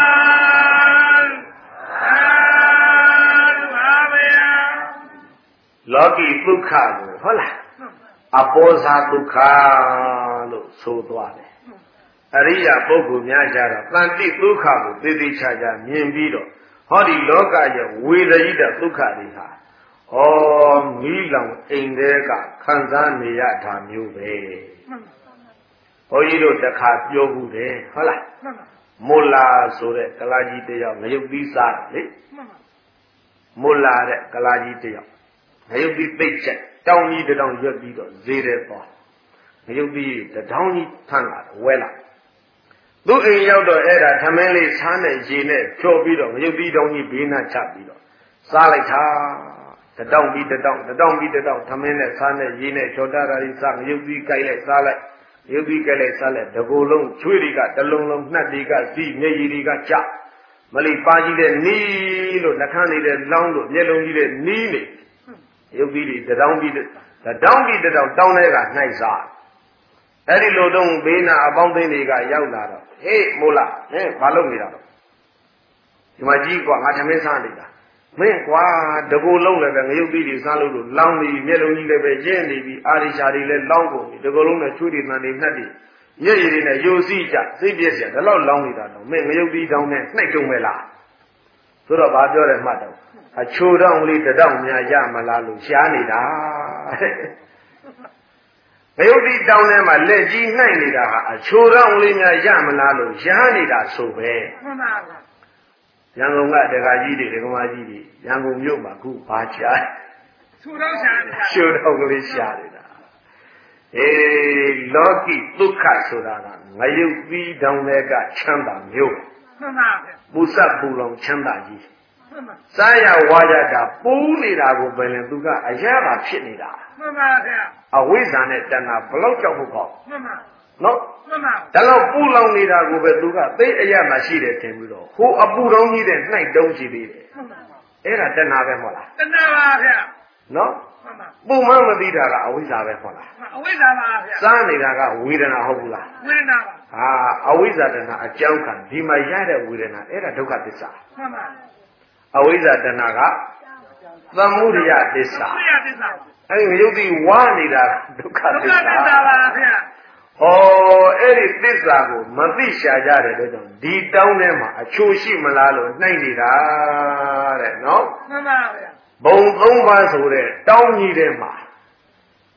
အာပါဗျာလောကီဒုက္ခကိုဟုတ်လားအပောဇာဒုက္ခလို့ဆိုသွားတယ်အရိယာပုဂ္ဂိုလ်များကြတော့တန်တိဒုက္ခကိုသိသိချာချာမြင်ပြီးတော့ဟောဒီလောကရဲ့ဝေဒိတဒုက္ခတွေဟာဩမီးလောင်အိမ်တဲကခံစားနေရတာမျိုးပဲဘုန်းကြီးတို့တခါပြောဘူးတယ်ဟုတ်လားမုလာဆိုတဲ့ကလာကြီးတယောက်ငရုတ်သီးစားတယ်လေမုလာတဲ့ကလာကြီးတယောက်ငရုတ်သီးသိပ်ချက်တောင်းကြီးတောင်းရွက်ပြီးတော့ဈေးတဲ့သွားငရုတ်သီးတတောင်းကြီးထမ်းလာဝဲလာသူ့အိမ်ရောက်တော့အဲ့ဒါထမင်းလေးစားနဲ့ရေနဲ့ဖြောပြီးတော့ငရုတ်သီးတောင်းကြီးဘေးနားချပြီးတော့စားလိုက်တာတတောင်းပြီးတတောင်းတတောင်းပြီးတတောင်းထမင်းနဲ့စားနဲ့ရေနဲ့ချော်တာရာကြီးစားငရုတ်သီးကြိုက်လိုက်စားလိုက်ရုပ်သီးကြိုက်လိုက်စားလိုက်တကူလုံးချွေးတွေကတလုံးလုံးနှက်တွေကစီးမျက်ရည်တွေကကြမလိပါကြီးတဲ့နီးလို့နှခမ်းနေတဲ့လောင်းလို့မျက်လုံးကြီးတဲ့နီးနေရုပ်သီးတွေတတောင်းပြီးတတောင်းပြီးတတောင်းတောင်းတဲ့ကနှိုက်စားအဲ့ဒီလိုတော့ဘေးနာအပေါင်းသိန်းတွေကရောက်လာတော့ဟေးမိုးလားဟဲ့ဘာလုပ်နေတာတော့ဒီမှာကြီးကွာငါထမင်းစားနေတာမင်းကွာတကူလုံးလည်းပဲငရုတ်သီးတွေစားလို့လို့လောင်းနေမျက်လုံးကြီးလည်းပဲကျင်းနေပြီအာရိရှာတွေလည်းလောင်းကုန်ပြီတကူလုံးနဲ့ချွေးတွေတန်တွေနှက်တွေမျက်ရည်တွေနဲ့ယိုစီးကြစိတ်ပြည့်စရာဒါတော့လောင်းနေတာတော့မင်းငရုတ်သီးတောင်းနဲ့နှိုက်တုံးပဲလားဆိုတော့ဘာပြောတယ်မှတ်တော့အချိုတောင်းလေးတတောင်းများရမလားလို့ရှားနေတာငရုတ်သီးတောင်းထဲမှာလက်ကြီးနှိုက်နေတာဟာအချိုတောင်းလေးများရမလားလို့ရှားနေတာဆိုပဲမှန်ပါဗျာရန်ကုန်ကဒကာကြီးတွေဒကာမကြီးတွေရန်ကုန်မြို့မှာခုဘာရှားချူတော့ရှားနေတာချူတော့ကလေးရှားနေတာအေးလောကီဒုက္ခဆိုတာကငရုတ်သီးတောင်းတွေကချမ်းသာမျိုးမှန်ပါဗျာပူစပ်ပူလောင်ချမ်းသာကြီးစားရဝါရတာပူးနေတာကိုပဲလေသူကအရသာဖြစ်နေတာမှန်ပါဗျာအဝိဇ္ဇာနဲ့တဏှာဘလောက်ကြောက်ဖို့ကောင်းမှန်ပါနော်မှန်ပါဒါတော့ပူလောင်နေတာကိုပဲသူကသိအရသာရှိတယ်ထင်ပြီးတော့ဟိုအပူတောင်းကြီးတဲ့နှိုက်တုံးရှိသေးတယ်မှန်ပါအဲ့ဒါတဏှာပဲမဟုတ်လားတဏှာပါဗျာနော်မှန်ပါပူမမသိတာကအဝိဇ္ဇာပဲမဟုတ်လားအဝိဇ္ဇာပါဗျာစားနေတာကဝေဒနာဟုတ်ဘူးလားဝေဒနာပါဟာအဝိဇ္ဇာတဏှာအကြောင်းခံဒီမှာရတဲ့ဝေဒနာအဲ့ဒါဒုက္ခသစ္စာမှန်ပါအဝိဇ္ဇာတဏှာကသမုဒယသစ္စာသမုဒယသစ္စာအဲ့ဒီယုတ်တိဝါနေတာဒုက္ခသစ္စာဒုက္ခသစ္စာပါဗျာဩအဲ့ဒီသစ္စာကိုမသိရှာကြတဲ့အတွက်ကြောင့်ဒီတောင်းထဲမှာအချိုရှိမလားလို့နှိုက်နေတာတဲ့နော်မှန်ပါဗျာဘုံသုံးပါးဆိုတဲ့တောင်းကြီးထဲမှာ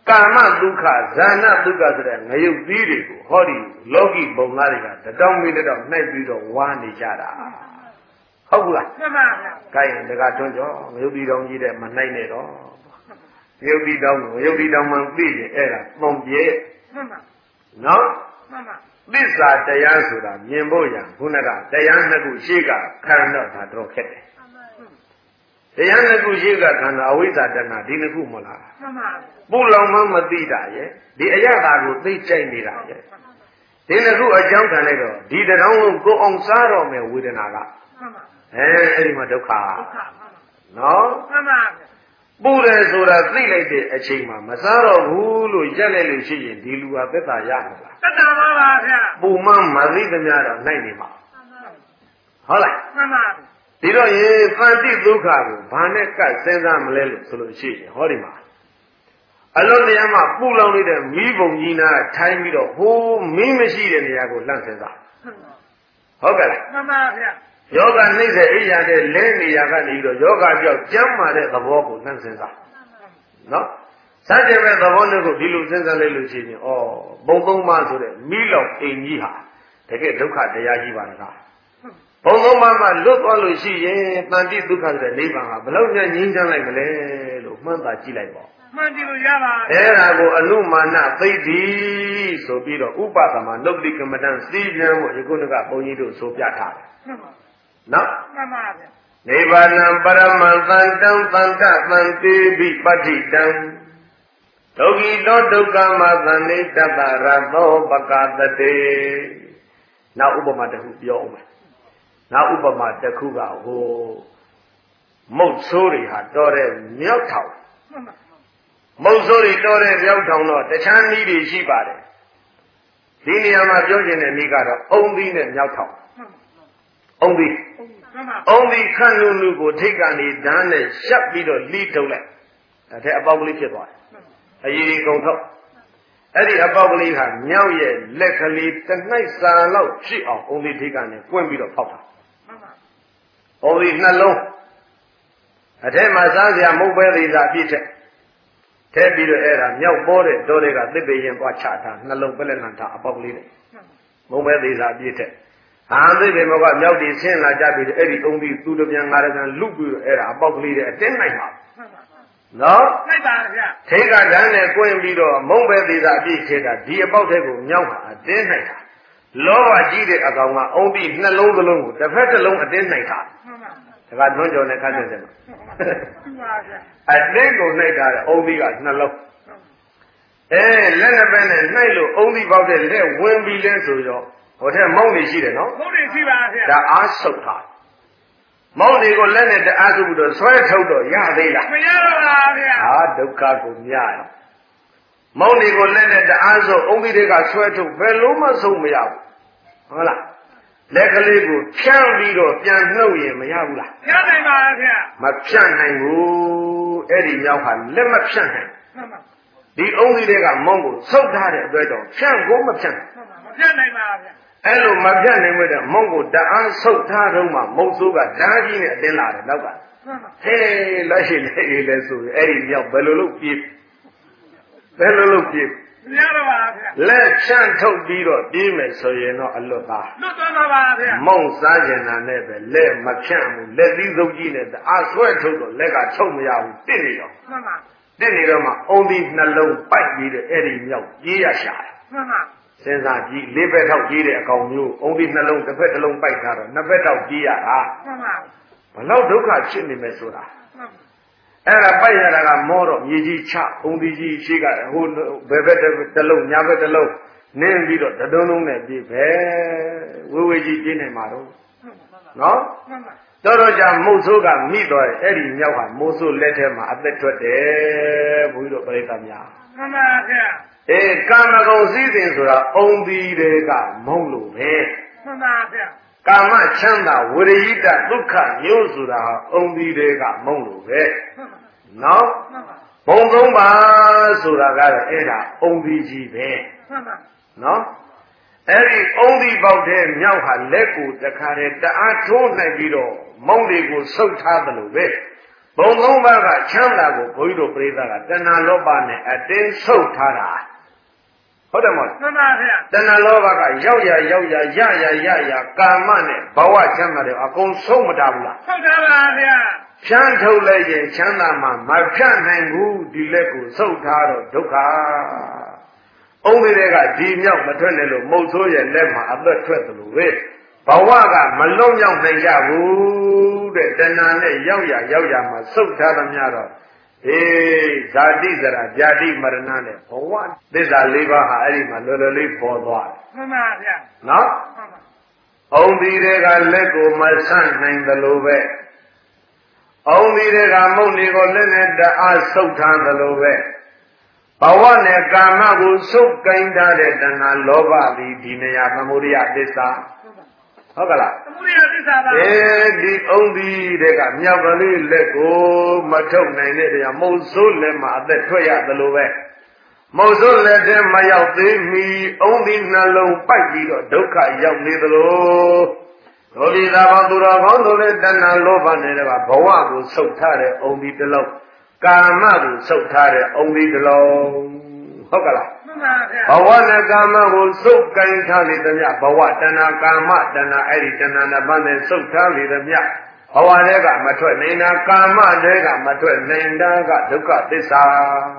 ကာမဒုက္ခဇာနာဒုက္ခဆိုတဲ့ငရုတ်သီးတွေကိုဟောဒီလောကီပုံသားတွေကတတောင်းမီးတောင်းနှိုက်ပြီးတော့ဝါနေကြတာဟုတ်ဘူးလားမှန်ပါဗျာခိုင်းတကတွန်းကြောငရုတ်သီးတောင်းကြီးတဲ့မနှိုက်နဲ့တော့ငရုတ်သီးတောင်းငရုတ်သီးတောင်းမှသိရင်အဲ့ဒါပုံပြည့်မှန်ပါနော်မှန်ပါသစ္စာတရားဆိုတာမြင်ဖို့ရန်ခုနကတရားနှစ်ခုရှိကခံတော့ဒါတော့ခက်တယ်တရားနှစ်ခုရှိကခန္ဓာအဝိဇ္ဇာတဏှာဒီနှစ်ခုမလားမှန်ပါပူလောင်မှမသိတာရဲ့ဒီအရသာကိုသိကြိုက်နေတာရဲ့ဒီနှစ်ခုအကြောင်းခံလိုက်တော့ဒီတရောင်းလုံးကိုအောင်စားတော့မယ်ဝေဒနာကမှန်ပါအဲအဲ့ဒီမှာဒုက္ခနော်မှန်ပါပူတယ်ဆိုတာသိလိုက်တဲ့အချိန်မှာမစားတော့ဘူးလို့ရက်လိုက်လို့ရှိရင်ဒီလူဟာသက်သာရမှာလားသက်သာပါပါဗျာပူမှမသိသမျှတော့နိုင်နေမှာဟုတ်လားမှန်ပါဒီတော့ရေသံတိဒုက္ခကိုဘာနဲ့ကတ်စဉ်းစားမလဲလို့ဆိုလို့ရှိရင်ဟောဒီမှာအလုံးတရားမှာပူလောင်နေတဲ့မီးပုံကြီးနာထိုင်းပြီးတော့ဟိုးမီးမရှိတဲ့နေရာကိုလှမ်းစဉ်းစားဟုတ်ကဲ့လားမှန်ပါဗျာယောဂနှိမ့်တဲ့အိယာတဲ့လဲနေရာကနေပြီးတော့ယောဂပြောက်ကျမ်းမာတဲ့သဘောကိုနှံ့စဉ်းစားနော်စัจ jave သဘောနဲ့ကိုဒီလိုစဉ်းစားလိုက်လို့ရှိရင်ဩဘုံသုံးပါးဆိုတဲ့မိလောက်အိမ်ကြီးဟာတကယ်ဒုက္ခတရားကြီးပါလားဘုံသုံးပါးမှာလွတ်သွားလို့ရှိရင်တန်တိဒုက္ခဆိုတဲ့နိဗ္ဗာန်ဟာဘယ်လောက်များငြိမ်းချမ်းလိုက်မလဲလို့မှန်းသာကြည့်လိုက်ပါမှန်ကြည့်လို့ရပါအဲ့ဒါကိုအနုမာနသိသိဆိုပြီးတော့ဥပသမနုပ္ပိကမတံစီပြန်ဖို့ဒီကုဏကဘုန်းကြီးတို့ဆိုပြထားတယ်နော်မှန်ပါဗျာနိဗ္ဗာန်ပရမသံတံသံတသံတိပိပဋ္ဌိတံဒုက္ခိတောဒုက္ခမသံနေတတ္တရသောပကတတေနောက်ဥပမာတစ်ခုပြောအောင်မယ်နောက်ဥပမာတစ်ခုကဟိုမုတ်ဆိုးတွေဟာတော်တဲ့မြောက်ထောင်မုတ်ဆိုးတွေတော်တဲ့မြောက်ထောင်တော့တခြားနည်းတွေရှိပါတယ်ဒီနေရာမှာပြောချင်တဲ့နည်းကတော့အုံသီးနဲ့မြောက်ထောင်အုံသီးအုံသီးခန့်လူလူကိုထိတ်ကနေဓာတ်နဲ့ရှပ်ပြီးတော့လှီးထုတ်လိုက်ဒါတဲ့အပေါက်ကလေးဖြစ်သွားတယ်အရည်ကုန်ထုတ်အဲ့ဒီအပေါက်ကလေးဟာမြောက်ရဲ့လက်ကလေးတစ်နှိုက်စာလောက်ဖြစ်အောင်အုံသီးထိတ်ကနေကွင့်ပြီးတော့ဖောက်တာအုံသီးနှလုံးအထက်မှာစားစရာမုတ်ပဲသေးစားပြည့်တဲ့ထဲပြီးတော့အဲ့ဒါမြောက်ပေါ်တဲ့တောတွေကသစ်ပေရင်သွားချတာနှလုံးပလက်လန်တာအပေါက်ကလေးနဲ့မုတ်ပဲသေးစားပြည့်တဲ့အာသိပေမောကမြောက်တည်ဆင်းလာကြပြီအဲ့ဒီအုံပြီးသူတပြန်ငါတပြန်လူပြီးအဲ့ဒါအပေါက်ကလေးတွေအတင်းနိုင်ပါနော်နိုင်ပါဗျာထိကဓာတ်နဲ့ကွင်းပြီးတော့မုံပဲသေးတာအပြည့်ထဲတာဒီအပေါက်ထဲကိုမြောက်တာအတင်းနိုင်တာလောဘကြီးတဲ့အကောင်ကအုံပြီးနှလုံးသလုံးကိုတစ်ဖက်တစ်လုံးအတင်းနိုင်တာဒါကတွန်းကြော်နဲ့ခတ်ဆက်ဆက်မှာအတင်းကိုနှိုက်တာအုံပြီးကနှလုံးအဲလက်နှစ်ဖက်နဲ့နှိုက်လို့အုံပြီးပေါက်တဲ့လက်ဝင်ပြီးလဲဆိုတော့ဟိုထက်မုံနေရှိတယ်နော်မုံနေရှိပါဗျာဒါအားဆုပ်တာမုံတွေကိုလက်နဲ့တအားစုပြီးတော့ဆွဲထုတ်တော့ရသေးလားမရတော့ပါဗျာဟာဒုက္ခကိုမြရမုံတွေကိုလက်နဲ့တအားစုအုံးကြီးတွေကဆွဲထုတ်ဘယ်လို့မှဆုံးမရဘူးဟုတ်လားလက်ကလေးကိုဖြန့်ပြီးတော့ပြန်နှုတ်ရင်မရဘူးလားဖြန့်နိုင်ပါဗျာမဖြန့်နိုင်ဘူးအဲ့ဒီမြောက်ဟာလက်မဖြန့်နိုင်ဒီအုံးကြီးတွေကမုံကိုဆုပ်ထားတဲ့အတွက်တော့ဖြန့်ကိုမဖြန့်မဖြန့်နိုင်ပါဗျာအဲ့လိုမပြတ်နိုင်မဲ့တဲ့မုံကိုတအားဆုပ်ထားတော့မှမုံဆိုးကဓာကြီးနဲ့အတင်းလာတယ်နောက်ကဟေးလက်ရှိနေလေလဲဆိုရင်အဲ့ဒီမြောက်ဘယ်လိုလုပ်ပြေးဘယ်လိုလုပ်ပြေးမရတော့ပါဗျာလက်ချန့်ထုတ်ပြီးတော့ပြေးမယ်ဆိုရင်တော့အလွတ်သားလွတ်သွားပါပါဗျာမုံစားကျင်တာနဲ့ပဲလက်မဖြန့်ဘူးလက်သီးစုပ်ကြီးနဲ့တအားဆွဲထုတ်တော့လက်ကချုပ်မရဘူးတစ်နေတော့မှန်ပါတစ်နေတော့မှအုံးသီးနှလုံးပိုက်ပြီးတဲ့အဲ့ဒီမြောက်ပြေးရရှာတယ်မှန်ပါစဉ်းစားကြည့်လေးဘက်ထောက်ကြီးတဲ့အကောင်မျိုးအုံးဒီနှလုံးတစ်ဖက်တစ်လုံးပိုက်ထားတော့နှစ်ဘက်ထောက်ကြီးရတာမှန်ပါဘလောက်ဒုက္ခဖြစ်နေမယ်ဆိုတာအဲ့ဒါပိုက်ရတာကမောတော့မြေကြီးချအုံးဒီကြီးရှိကဟိုဘယ်ဘက်တစ်လုံးညာဘက်တစ်လုံးနင်းပြီးတော့တဒုံလုံးနဲ့ပြေးပဲဝေဝေကြီးပြင်းနေမှာတော့နော်တော်တော်ကြာမုတ်ဆိုးကမိတော့အဲ့ဒီမြောက်ဟာမိုးဆိုးလက်ထဲမှာအသက်ထွက်တယ်ဘုရားတို့ပြိတ္တများမှန်ပါဗျာအေးကာမဂုဏ်စည်းစိမ်ဆိုတာအုံသီးတွေကမုံလို့ပဲမှန်ပါဗျာကာမချမ်းသာဝရိယတဒုက္ခမျိုးဆိုတာအုံသီးတွေကမုံလို့ပဲနော်ဘုံသုံးပါဆိုတာကတော့အဲ့ဒါအုံသီးကြီးပဲမှန်ပါနော်အဲ့ဒီအုံသီးပေါက်တဲ့မြောက်ဟာလက်ကိုတခါတည်းတအားထိုးနိုင်ပြီးတော့မုံတွေကိုဆုပ်ထားတယ်လို့ပဲဘုံသုံးပါးကချမ်းသာကိုဘုန်းကြီးတို့ပြိဿကတဏှာလောဘနဲ့အတင်းဆုပ်ထားတာဟုတ်တယ်မဟုတ်လားမှန်ပါဗျာတဏှာလောဘကရောက်ရရောက်ရရရရရကာမနဲ့ဘဝချမ်းသာတွေအကုန်ဆုံးမတားဘူးလားဟုတ်တယ်ပါဗျာဖြန်းထုတ်လိုက်ရင်ချမ်းသာမှမဖြတ်နိုင်ဘူးဒီလက်ကိုဆုပ်ထားတော့ဒုက္ခအုံးလေးတွေကဒီမြောက်မထွက်နဲ့လို့မုတ်ဆိုးရဲ့လက်မှာအသက်ထွက်တယ်လို့ပဲဘဝကမလွတ်မြောက်နိုင်ကြဘူးတဲ့တဏှာနဲ့ရောက်ရရောက်ရမှာဆုပ်ထားသမျှတော့အေးဇာတိဇရာဗျာတိမရဏနဲ့ဘဝသစ္စာလေးပါးဟာအဲ့ဒီမှာလွယ်လွယ်လေးပေါ်သွားတယ်မှန်ပါဗျာနော်မှန်ပါအုံးဒီတွေကလက်ကိုမဆန့်နိုင်တယ်လို့ပဲအုံးဒီတွေကမုတ်ဒီကိုလက်နဲ့တအားဆုပ်ထားတယ်လို့ပဲဘဝနဲ့ကာမကိုဆုပ်ကိုင်းထားတဲ့တဏှာလောဘသည်ဒီနေရာသမုဒိယသစ္စာဟုတ်ကလားသမုဒိယသစ္စာပါအဲဒီအုံးဒီတွေကမြောက်ကလေးလက်ကိုမထုတ်နိုင်တဲ့တရားမုတ်ဆိုးလက်မှာအသက်ထွက်ရတယ်လို့ပဲမုတ်ဆိုးလက်ထဲမရောက်သေးမီအုံးဒီနှလုံးပိုက်ပြီးတော့ဒုက္ခရောက်နေသလိုဒုတိယဘာသူတော်ကောင်းတို့လည်းတဏှာလောဘနဲ့ကဘဝကိုဆုပ်ထားတဲ့အုံးဒီတစ်လုံးကာမကိုဆုပ်ထားတဲ့အုံးဒီတစ်လုံးဟုတ်ကလားမှန်ပါဗျာဘဝနဲ့ကာမကိုဆုပ်ကိုင်းထားလေသမျှဘဝတဏှာကာမတဏှာအဲ့ဒီတဏှာနှစ်ပါးနဲ့ဆုပ်ထားလေသမျှဘဝတွေကမထွက်နိုင်တာကာမတွေကမထွက်နိုင်တာကဒုက္ခသစ္စာ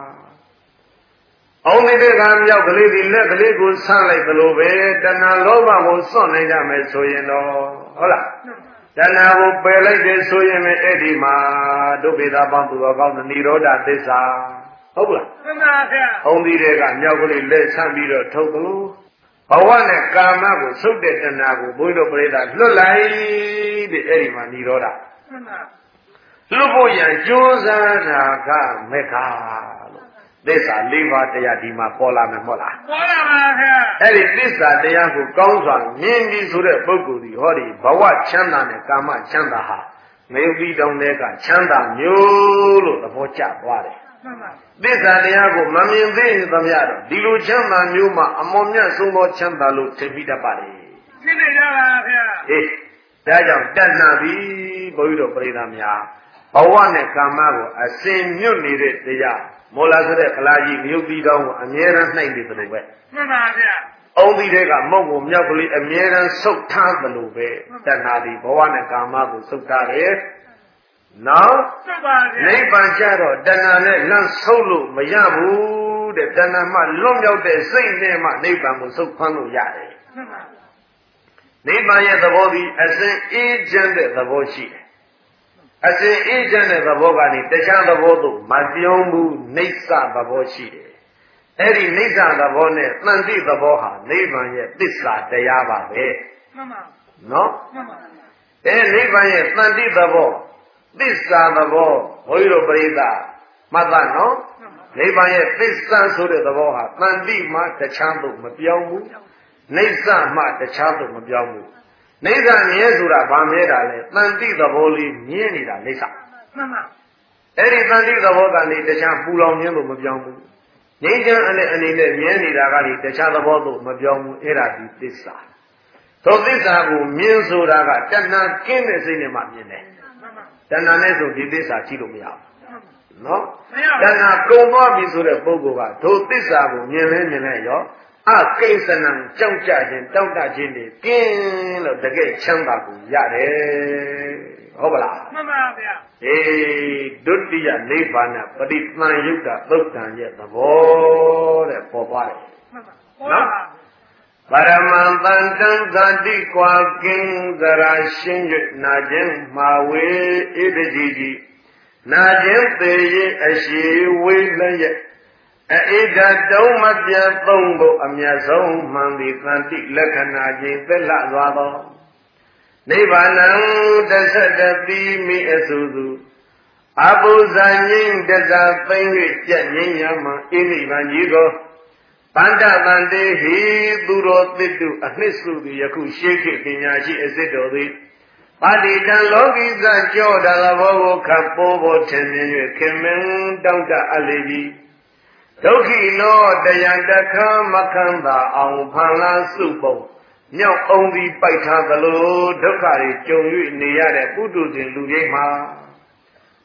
အုံးဒီကမြောက်ကလေးဒီလက်ကလေးကိုဆန့်လိုက်သလိုပဲတဏှာလောဘကိုစွန့်နိုင်ကြမယ်ဆိုရင်တော့ဟုတ်လားတဏှာကိုပယ်လိုက်တယ်ဆိုရင်လည်းအဲ့ဒီမှာဒုဗေဒပေါင်းသူတော်ကောင်းနိရောဓသစ္စာဟုတ်လားမှန်ပါဗျာအုံးဒီတွေကမြောက်ကလေးလက်ဆန့်ပြီးတော့ထုတ်သလိုဘဝနဲ့ကာမကိုဆုပ်တဲ့တဏှာကိုဘုရားတို့ပြိဿလွတ်လိုက်တဲ့အဲ့ဒီမှာနိရောဓမှန်ပါလွတ်ဖို့ရန်ကြိုးစားတာကမေခါလို့သစ္စာ၄ပါးတရားဒီမှာပေါ်လာမယ်မဟုတ်လားပေါ်လာပါဗျာအဲ့ဒီသစ္စာတရားကိုကောင်းစွာမြင်ပြီးဆိုတဲ့ပုဂ္ဂိုလ်ဒီဟောဒီဘဝချမ်းသာနဲ့ကာမချမ်းသာဟာငရုတ်ပြီးတောင်းတဲ့ကချမ်းသာမျိုးလို့သဘောကျသွားတယ်သစ္စာတရားကိုမမြင်သေးရင်သမျှတော့ဒီလိုချမ်းသာမျိုးမှာအမော်မြတ်ဆုံးသောချမ်းသာလို့ထင်ပြီးတတ်ပါလေရှင်းနေကြပါဗျာအေးဒါကြောင့်တဏှာပြီးဘုန်းကြီးတို့ပြိဿများဘဝနဲ့ကာမကိုအစဉ်ညွတ်နေတဲ့တရားမောလာဆိုတဲ့ခလာကြီးမြုပ်ပြီးတော့အမြဲတမ်းနှိုက်နေတယ်လို့ပဲမှန်ပါဗျာအုံးဒီတဲ့ကမုတ်ကိုမြောက်ကလေးအမြဲတမ်းဆုပ်ထားတယ်လို့ပဲတဏှာဒီဘဝနဲ့ကာမကိုဆုပ်ထားတယ်နော်နိဗ္ဗာန်ကျတော့တဏှာနဲ့လမ်းဆုပ်လို့မရဘူးတဲ့တဏှာမှလွတ်မြောက်တဲ့စိတ်နဲ့မှနိဗ္ဗာန်ကိုဆုပ်ဖမ်းလို့ရတယ်နိဗ္ဗာန်ရဲ့သဘောဒီအစဉ်အေးချမ်းတဲ့သဘောရှိတယ်အစဉ်အေးချမ်းတဲ့သဘောကနေတခြားသဘောသို့မပြောင်းဘူးနိစ္စသဘောရှိတယ်အဲ့ဒီနိစ္စသဘောနဲ့တန်တိသဘောဟာနိဗ္ဗာန်ရဲ့သစ္စာတရားပါပဲမှန်ပါနော်မှန်ပါအဲနိဗ္ဗာန်ရဲ့တန်တိသဘောသစ္စာသဘောဘုန်းကြီးတို့ပြိဿမှတ်သားနော်နိဗ္ဗာန်ရဲ့သစ္စာဆိုတဲ့သဘောဟာတန်တိမှတခြားသို့မပြောင်းဘူးနိစ္စမှတခြားသို့မပြောင်းဘူးနိစ္စမြဲဆိုတာဗာမြဲတာလေတန်တိသဘောလေးမြဲနေတာနိစ္စမှန်ပါအဲ့ဒီတန်တိသဘောကနေတခြားပူလောင်ခြင်းလို့မပြောင်းဘူးငြိမ်းချမ်းအနေအနေနဲ့မြဲနေတာကဒီတခြားသဘောသို့မပြောင်းဘူးအဲ့ဒါဒီသစ္စာသောသစ္စာကိုမြင်ဆိုတာကတဏှာကင်းတဲ့စိတ်နဲ့မှမြင်တယ်တဏှာနဲ့ဆိုဒီသစ္စာကြည့်လို့မရဘူးနော်တဏှာကုန်သွားပြီဆိုတဲ့ပုဂ္ဂိုလ်ကဒုသစ္စာကိုမြင်လဲမြင်လဲရောအကိစ္စနံကြောက်ကြခြင်းတောက်တခြင်းတွေကင်းလို့တကယ်ချမ်းသာကိုရတယ်ဟုတ်ပါလားမှန်ပါဗျာအေးဒုတိယနိဗ္ဗာန်ပฏิသံယုတ်တသုတ်တံရဲ့သဘောတဲ့ပေါ်သွားတယ်မှန်ပါနော်ပရမံတန်တံသတိကွာကင်းသရာရှင်း၍နာခြင်းမှာဝေဣတတိတိနာခြင်းသေးရဲ့အရှိဝေလျက်အေဒတုံးမပြတ်သုံးဖို့အမြတ်ဆုံးမှန်သည်သတိလက္ခဏာချင်းသက်လသွားသောနိဗ္ဗာန်တသတ္တပိမိအစုစုအပုဇာငိမ့်တဇာသိမ့်၍ပြည့်ငိမ့်ရမှဣနိဗ္ဗာန်ကြီးကိုပန္တတန်တေဟိသူတော်သစ်တုအနှစ်စုသည်ယခုရှေးခေတ်ပညာရှိအစစ်တော်သည်ပါတိတံလောကီသကြောတသဘောကိုခပ်ပိုးဖို့ထင်မြင်၍ခင်မင်းတောင့်တအပ်လေပြီဒုက္ခိနောတရားတခါမခံသာအောင်ဖန်လာစုပုံမြောက်အောင်သည်ပိုက်ထားသလိုဒုက္ခတွေကြုံ၍နေရတဲ့ပုထုဇဉ်လူကြီးမှာဒ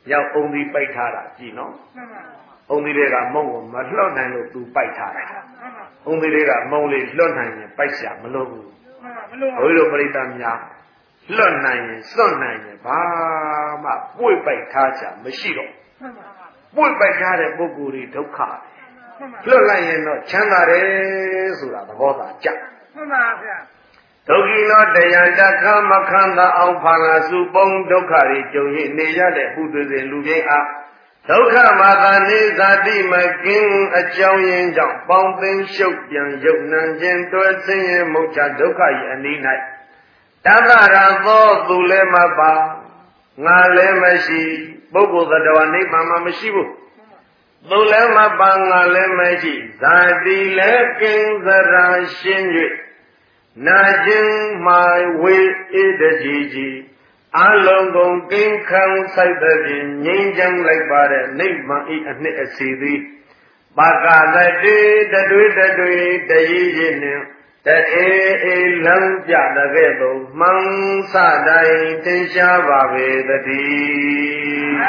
ရောက်အုံဒီပိုက်ထားတာကြည်နော်အုံဒီတွေကမုံကိုမလွတ်နိုင်လို့သူပိုက်ထားတယ်အုံဒီတွေကမုံလေးလွတ်နိုင်ရင်ပိုက်ရှာမလို့ဘူးဘုရားတို့ပြိတ္တများလွတ်နိုင်ရင်စွန့်နိုင်ရင်ဘာမှပွေ့ပိုက်ထားချာမရှိတော့ပွေ့ပိုက်ထားတဲ့ပုဂ္ဂိုလ်တွေဒုက္ခလွတ်လိုက်ရင်တော့ချမ်းသာတယ်ဆိုတာသဘောသာကြမှန်ပါဗျာဒုက္ခိနောတရားတခမခန္ဓာအောင်ဖာလာစုပုံဒုက္ခတွေကြုံရင်နေရတဲ့ပုထုဇဉ်လူကြီးအားဒုက္ခမာသနေဇာတိမကင်းအကြောင်းရင်းကြောင့်ပေါင်းသိမ်းရှုပ်ပြန်ယုတ်နှံခြင်းတွဲဆင်းရဲမုတ်ချဒုက္ခ၏အနိ၌တသရသောသူလည်းမပါငါလည်းမရှိပုဂ္ဂိုလ်သတ္တဝါနိဗ္ဗာန်မှာမရှိဘူးသူလည်းမပါငါလည်းမရှိဇာတိလည်းကင်းစရာရှင်း၍နာခြင်းမှဝေဣတကြီးကြီးအလုံးကုန်ကင်းခံဆိုင်တဲ့ငြိမ်းချမ်းလိုက်ပါတဲ့နိဗ္ဗာန်၏အနှစ်အစီသည်ပါကတတိတတွေတတွေတရည်ရည်နှင့်တအေးအေးလမ်းပြတဲ့ကဲ့သို့မှန်စတိုင်းသင်ရှားပါပေတည်း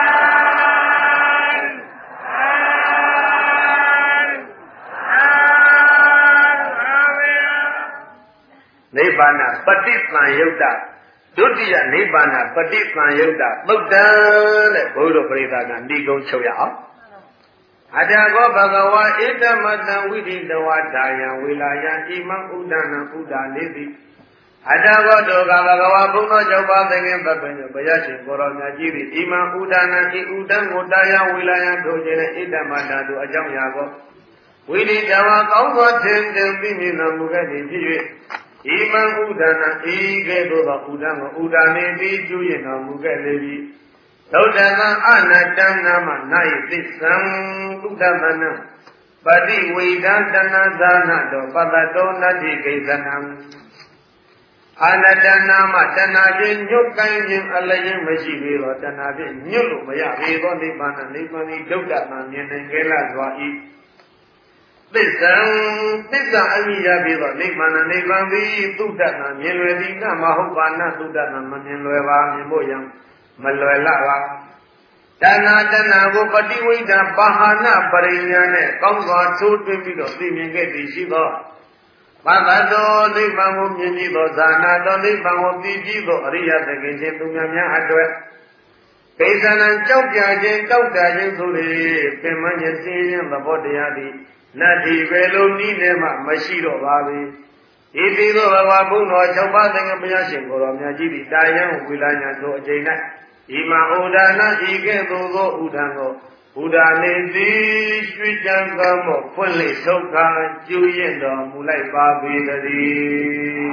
နိဗ္ဗာန်ပฏิသံယုတ်တဒုတိယနိဗ္ဗာန်ပฏิသံယုတ်တသုတ်တံတဲ့ဘုရားပရိသတ်ကဏီကုံချုပ်ရအောင်အတကောဘဂဝါဣတမတံဝိဓိတဝါဒါယံဝေလာယံဣမံဥဒ္ဒနံဥဒ္ဒါနေတိအတကောတောကဘဂဝါဘုံသောကြောင့်ပါသင်္ကေတပ္ပညဘုရားရှင်ကိုရောမြတ်ကြီးသည်ဣမံဥဒ္ဒနံဣဥဒ္ဒံကိုဒါယံဝေလာယံတို့ခြင်းနဲ့ဣတမတံတို့အကြောင်းရာကိုဝိဓိတဝါကောင်းသောထင်ထင်သိမြင်တော်မူခဲ့သည်ဖြစ်၍ဣမံဥဒ္ဒနာဤကဲ့သို့သောဥဒ္ဒံကိုဥဒ္ဒနေသည်ကျူးရင်တော်မူခဲ့လေပြီသုဒ္ဓနာအနတ္တနာမနာယသစ္ဆံသုဒ္ဓမနံပတိဝိဒံတဏဇာနတောပတတောနတ္တိကိစ္စနံအနတ္တနာမတဏှာဖြင့်ညှို့ကိုင်းခြင်းအလျင်မရှိပေသောတဏှာဖြင့်ညှို့လို့မရပေသောနိဗ္ဗာန်နိဗ္ဗာန်ဤဒုက္ခမှမြင်နိုင်ကြလာစွာ၏သစ္ဆံသစ္စာအမိရပြီးတော့နိဗ္ဗာန်နိဗ္ဗာန်သည်သုဒ္ဓနာမြင်လွယ်သည်နမဟုတ်ပါနသုဒ္ဓနာမမြင်လွယ်ပါမြင်ဖို့ရန်မလွယ်လာပါတဏှာတဏှာကိုပฏิဝိဒ္ဓပါဟနာပရိညာနဲ့ကောင်းစွာထိုးတွင်းပြီးတော့သိမြင်ခဲ့သည်ရှိသောပတ္တတောနိဗ္ဗာန်ကိုမြင်ပြီးသောဇာနာတောနိဗ္ဗာန်ကိုသိပြီးသောအရိယသခင်ရှင်သူများများအတွက်ကိစ္စနံကြောက်ပြခြင်းတောက်တခြင်းဆိုလေပင်မဉ္စင်းရင်သဘောတရားသည်နတ္တိပဲလို့ဤနဲ့မှမရှိတော့ပါဘူးဤတိသောဘဂဝါဘုန်းတော်၆ပါးသင်္ကဘုရားရှင်ကိုယ်တော်မြတ်ကြီးသည်တာယံဝိလာညာတို့အကျိန်၌ဤမှာဩဒါနဤကဲ့သို့သောဥဒံကိုဘုဒ္ဓနေသည်ရွှေကြံကံမောဖွင့်လေထုတ်ခါကျူးရင်တော်မူလိုက်ပါပေတည်း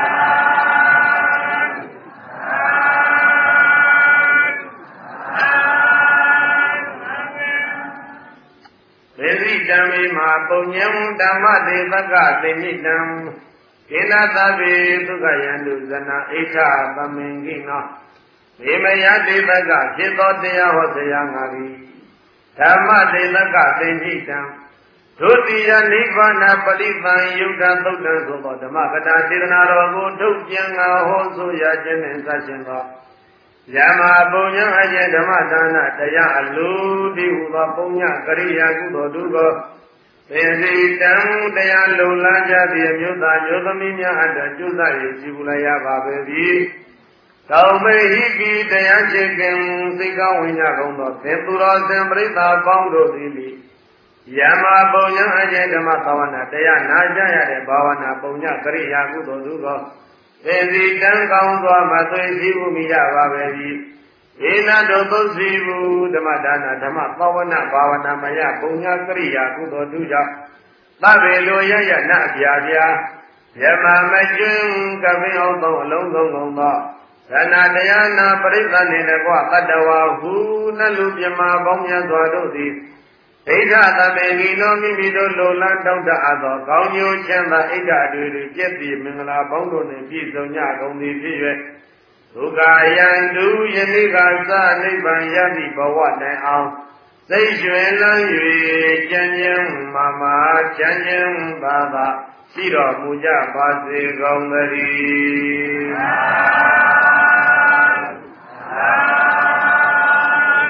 သေတိတံမိမာပုံညံဓမ္မတေသကသေမိတံကိနသဗ္ဗေသုခယံတုဇနာဣဋ္ဌသမင်ကိနောမေမယတေသကဖြစ်သောတရားဟောတရားငါသည်ဓမ္မတေသကသေမိတံဒုတိယနိဗ္ဗာန်ပရိသံယုတ်တသုတ်တံဆိုသောဓမ္မကတာစေတနာတော်ကိုထုတ်ပြန်ငါဟောဆိုရခြင်းနှင့်စရှင်သောယမပုံညအကျေဓမ္မဒါနတရားအလူတိဟုသောပုံညကရိယာကုသိုလ်တို့ကိုသေစီတံတရားလုံလန်းကြသည့်မြို့သားမြို့သမီးများအတွက်ကျုစားရည်ရှိဘူးလည်းရပါပဲပြီ။တောင်မေဟိကိတရားချေခင်စိတ်ကောင်းဝင်ကြကုန်သောသေသူတော်စင်ပရိသတ်ပေါင်းတို့သည်ယမပုံညအကျေဓမ္မဘာဝနာတရားနာကြရတဲ့ဘာဝနာပုံညကရိယာကုသိုလ်တို့ကိုသေစီတံကောင်းစွာမသွေရှိဘူးမိရပါပဲပြီ။ဧနတောသုစီဘူးဓမ္မဒါနဓမ္မဘာဝနာဘာဝနာမယပုံညာကရိယာကုသိုလ်တို့ကြောင့်သဗ္ဗေလိုရရနပြာပြာယမမကျွန်းကပင်အောင်သောအလုံးစုံကုန်သောသနာတရားနာပရိသတ်နှင့်တကွတတ္တဝါဟုနှလူပြမပေါင်းများစွာတို့သည်ဣဋ္ဌသမေဂိနောမိမိတို့လိုလန်းတောက်တအပ်သောကောင်းကျိုးချမ်းသာဣဋ္ဌအတွေ့တွေပြည့်ပြည့်မင်္ဂလာပေါင်းတို့နှင့်ပြည့်စုံကြကုန်သည်ဖြစ်၍ဒုက္ခယံတုယနေ့ကစနိဗ္ဗာန်ရသည့်ဘဝတိုင်အောင်သိရွှင်လန်း၍ကျမ်းကျမ်းမာမာချမ်းချမ်းသာသာရှိတော်မူကြပါစေကုန်သတည်း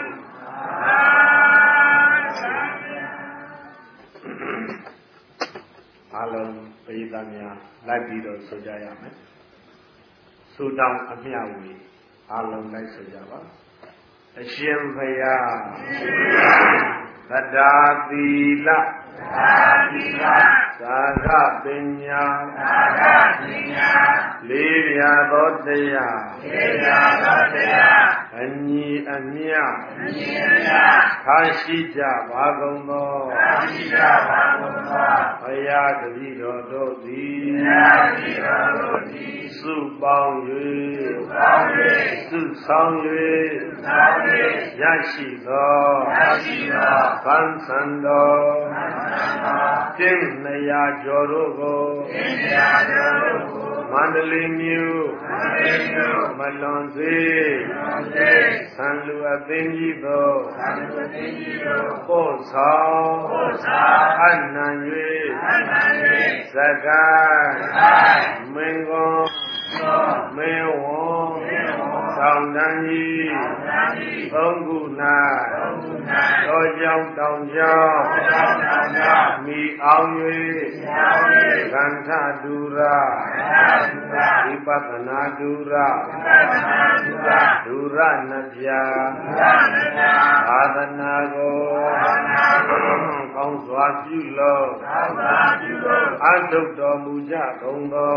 လိုက်ပြီးတော့ဆိုကြရမယ်ဆူတောင်းအမြဝေအားလုံးလိုက်ဆိုကြပါအရှင်ဘုရားသတ္တာသီလသာသီလသာဂပညာသာဂပညာလေးပြာသောတရားလေးပြာသောတရားအညီအမြအညီအမြထားရှိကြပါကုန်သောထားရှိကြပါကုန်သောဘုရားတပည့်တော်တို့သည်ဘုရားတပည့်တော်တို့သည်စုပေါင်း၍စုပေါင်း၍စုဆောင်၍စုဆောင်၍ရရှိသောရရှိသောဗံသံတော်ဗံသံတော်တင်းနှစ်ရာကျော်တို့ကိုတင်းနှစ်ရာကျော်တို့ကိုမန္တလေးမြို့မန္တလေးမြို့မလွန်စေမလွန်စေဆံလူအသိကြီးသောဆံလူအသိကြီးသောပို့ဆောင်ပို့ဆောင်အနံ၍အနံ၍သက္ကိုင်းမင်းကွန်မင်းဝံတောင်တန်းကြီးသုံးခု၌သောကြောင့်တောင်ကြောင့်မိအောင်၍ကန္ထဒူရဝိပဿနာဒူရဒူရနှပြသာသနာကိုကောင်းစွာပြုလို့အထုတော်မူကြကုန်သော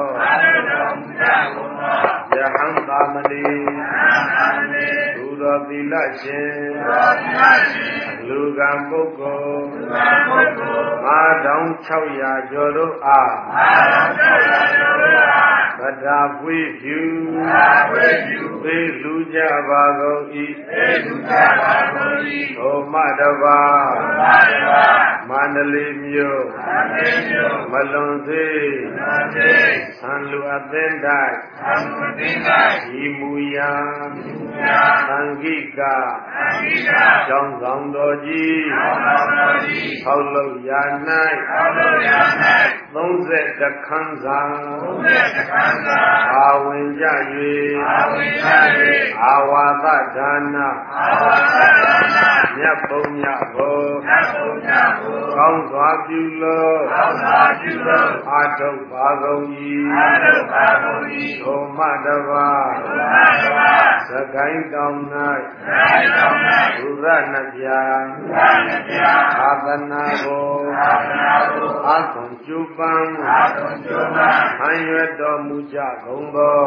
ယဟန်သာမဏေသူတော်သီလရှင်လူကံပုဂ္ဂိုလ်ငါးထောင်ခြောက်ရာကျော်တို့အားဗဒ္ဓပွေဖြူသေလူကြပါကုန်၏ဟောမတပါမန္တလေးမြို့မလွန်စေဆံလူအသင်းတိုင်းဒီမူရာသံဃိကကျောင်းဆောင်တော်ကြီးဟောက်လို့ရာ၌သုံးဆယ်တခန်းစာအာဝင်ကြ၍အာဝါသဒါနမြတ်ဘုံမြတ်ဘုံကောင်းစွာပြုလို့အာထုပ်ပါကုန်၏ဒုမတပါသကိုင်းတောင်၌ဘုရားနှပြသာသနာကိုအာသွန်ကျူပန်းဟံရွယ်တော်မူကြကုန်သော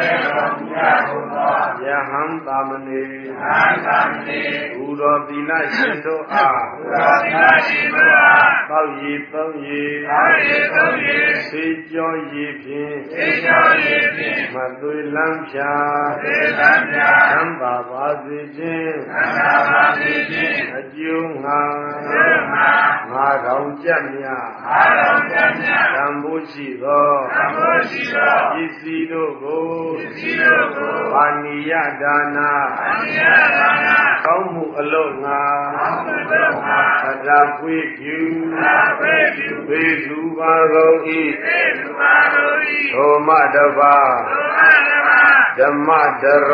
ယဟန်သာမဏေဘုရောသီလရှင်တို့အားသောက်ရည်သုံးရည်ဆေးကြောရည်ဖြင့်မသွေလမ်းဖြာသံသာပါစေခြင်းအကျိုးငါငါတော်ကြက်မြသံဖို့ရှိသောပစ္စည်းတို့ကိုပါဏိယဒါနာကောင်းမှုအလို့ငါသဒ္ဓပွေဖြူပေလူပါကုန်၏ဟောမတပါဓမ္မဒရ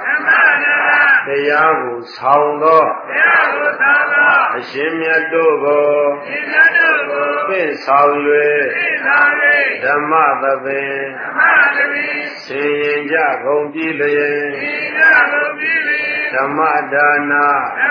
တရားကိုဆောင်သောအရှင်မြတ်တို့ကိုပြည့်ဆောင်၍ဓမ္မသဘင်ဆင်ရင်ကြကုန်ပြီလျင်ဓမ္မဒါနာ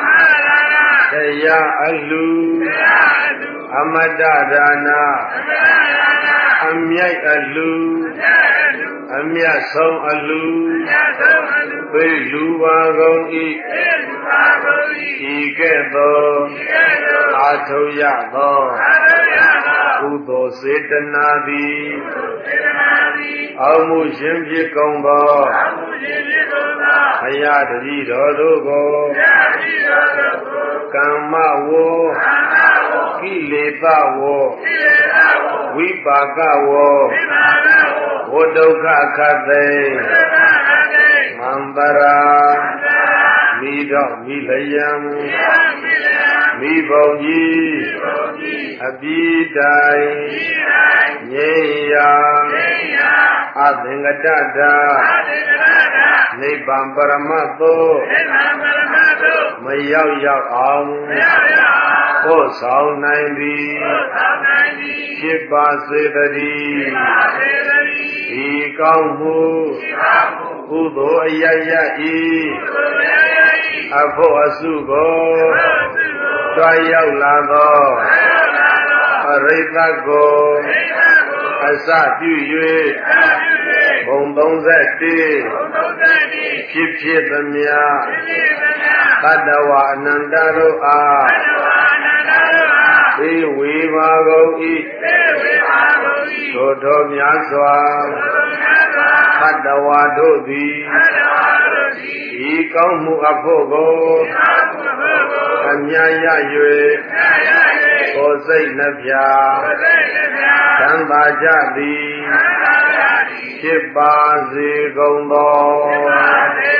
တရားအလူအမတဒါနာအမြိုက်အလူအမြတ်ဆုံးအလူပေလူပါကုန်၏ဤကဲ့သို့အာထုရသောကုသိုလ်စေတနာသည်အောက်မှုရှင်ဖြစ်ကုန်သောဘုရားတပည့်တော်တို့ကိုကမ္မဝောကိလေသာဝောဝိပါကဝောဝဒုက္ခခသေမန္တရာမိတော့မိလျံမိဘုံကြီးအပြီးတိုင်ငြိယာအသင်္ကတတာနိဗ္ဗာန်ပရမတ်သို့မရောက်ရောက်အောင်ပို့ဆောင်နိုင်သည်ဖြစ်ပါစေတည်းဤကောင်းမှုကုသိုလ်အယယဤအဖို့အစုကိုတွားရောက်လာသောအရိသတ်ကိုအစပြု၍ဘုံသုံးဆယ်တည်းဖြစ်ဖြစ်သမျှတတ္တဝအနန္တတို့အားသေဝေပါကုန်၏သို့တော်များစွာတတ္တဝတို့သည်ဤကောင်းမှုအဖို့ကိုအမြတ်ရ၍ကိုယ်စိတ်နှပြသံသာကြသည်ဖြစ်ပါစေကုန်သော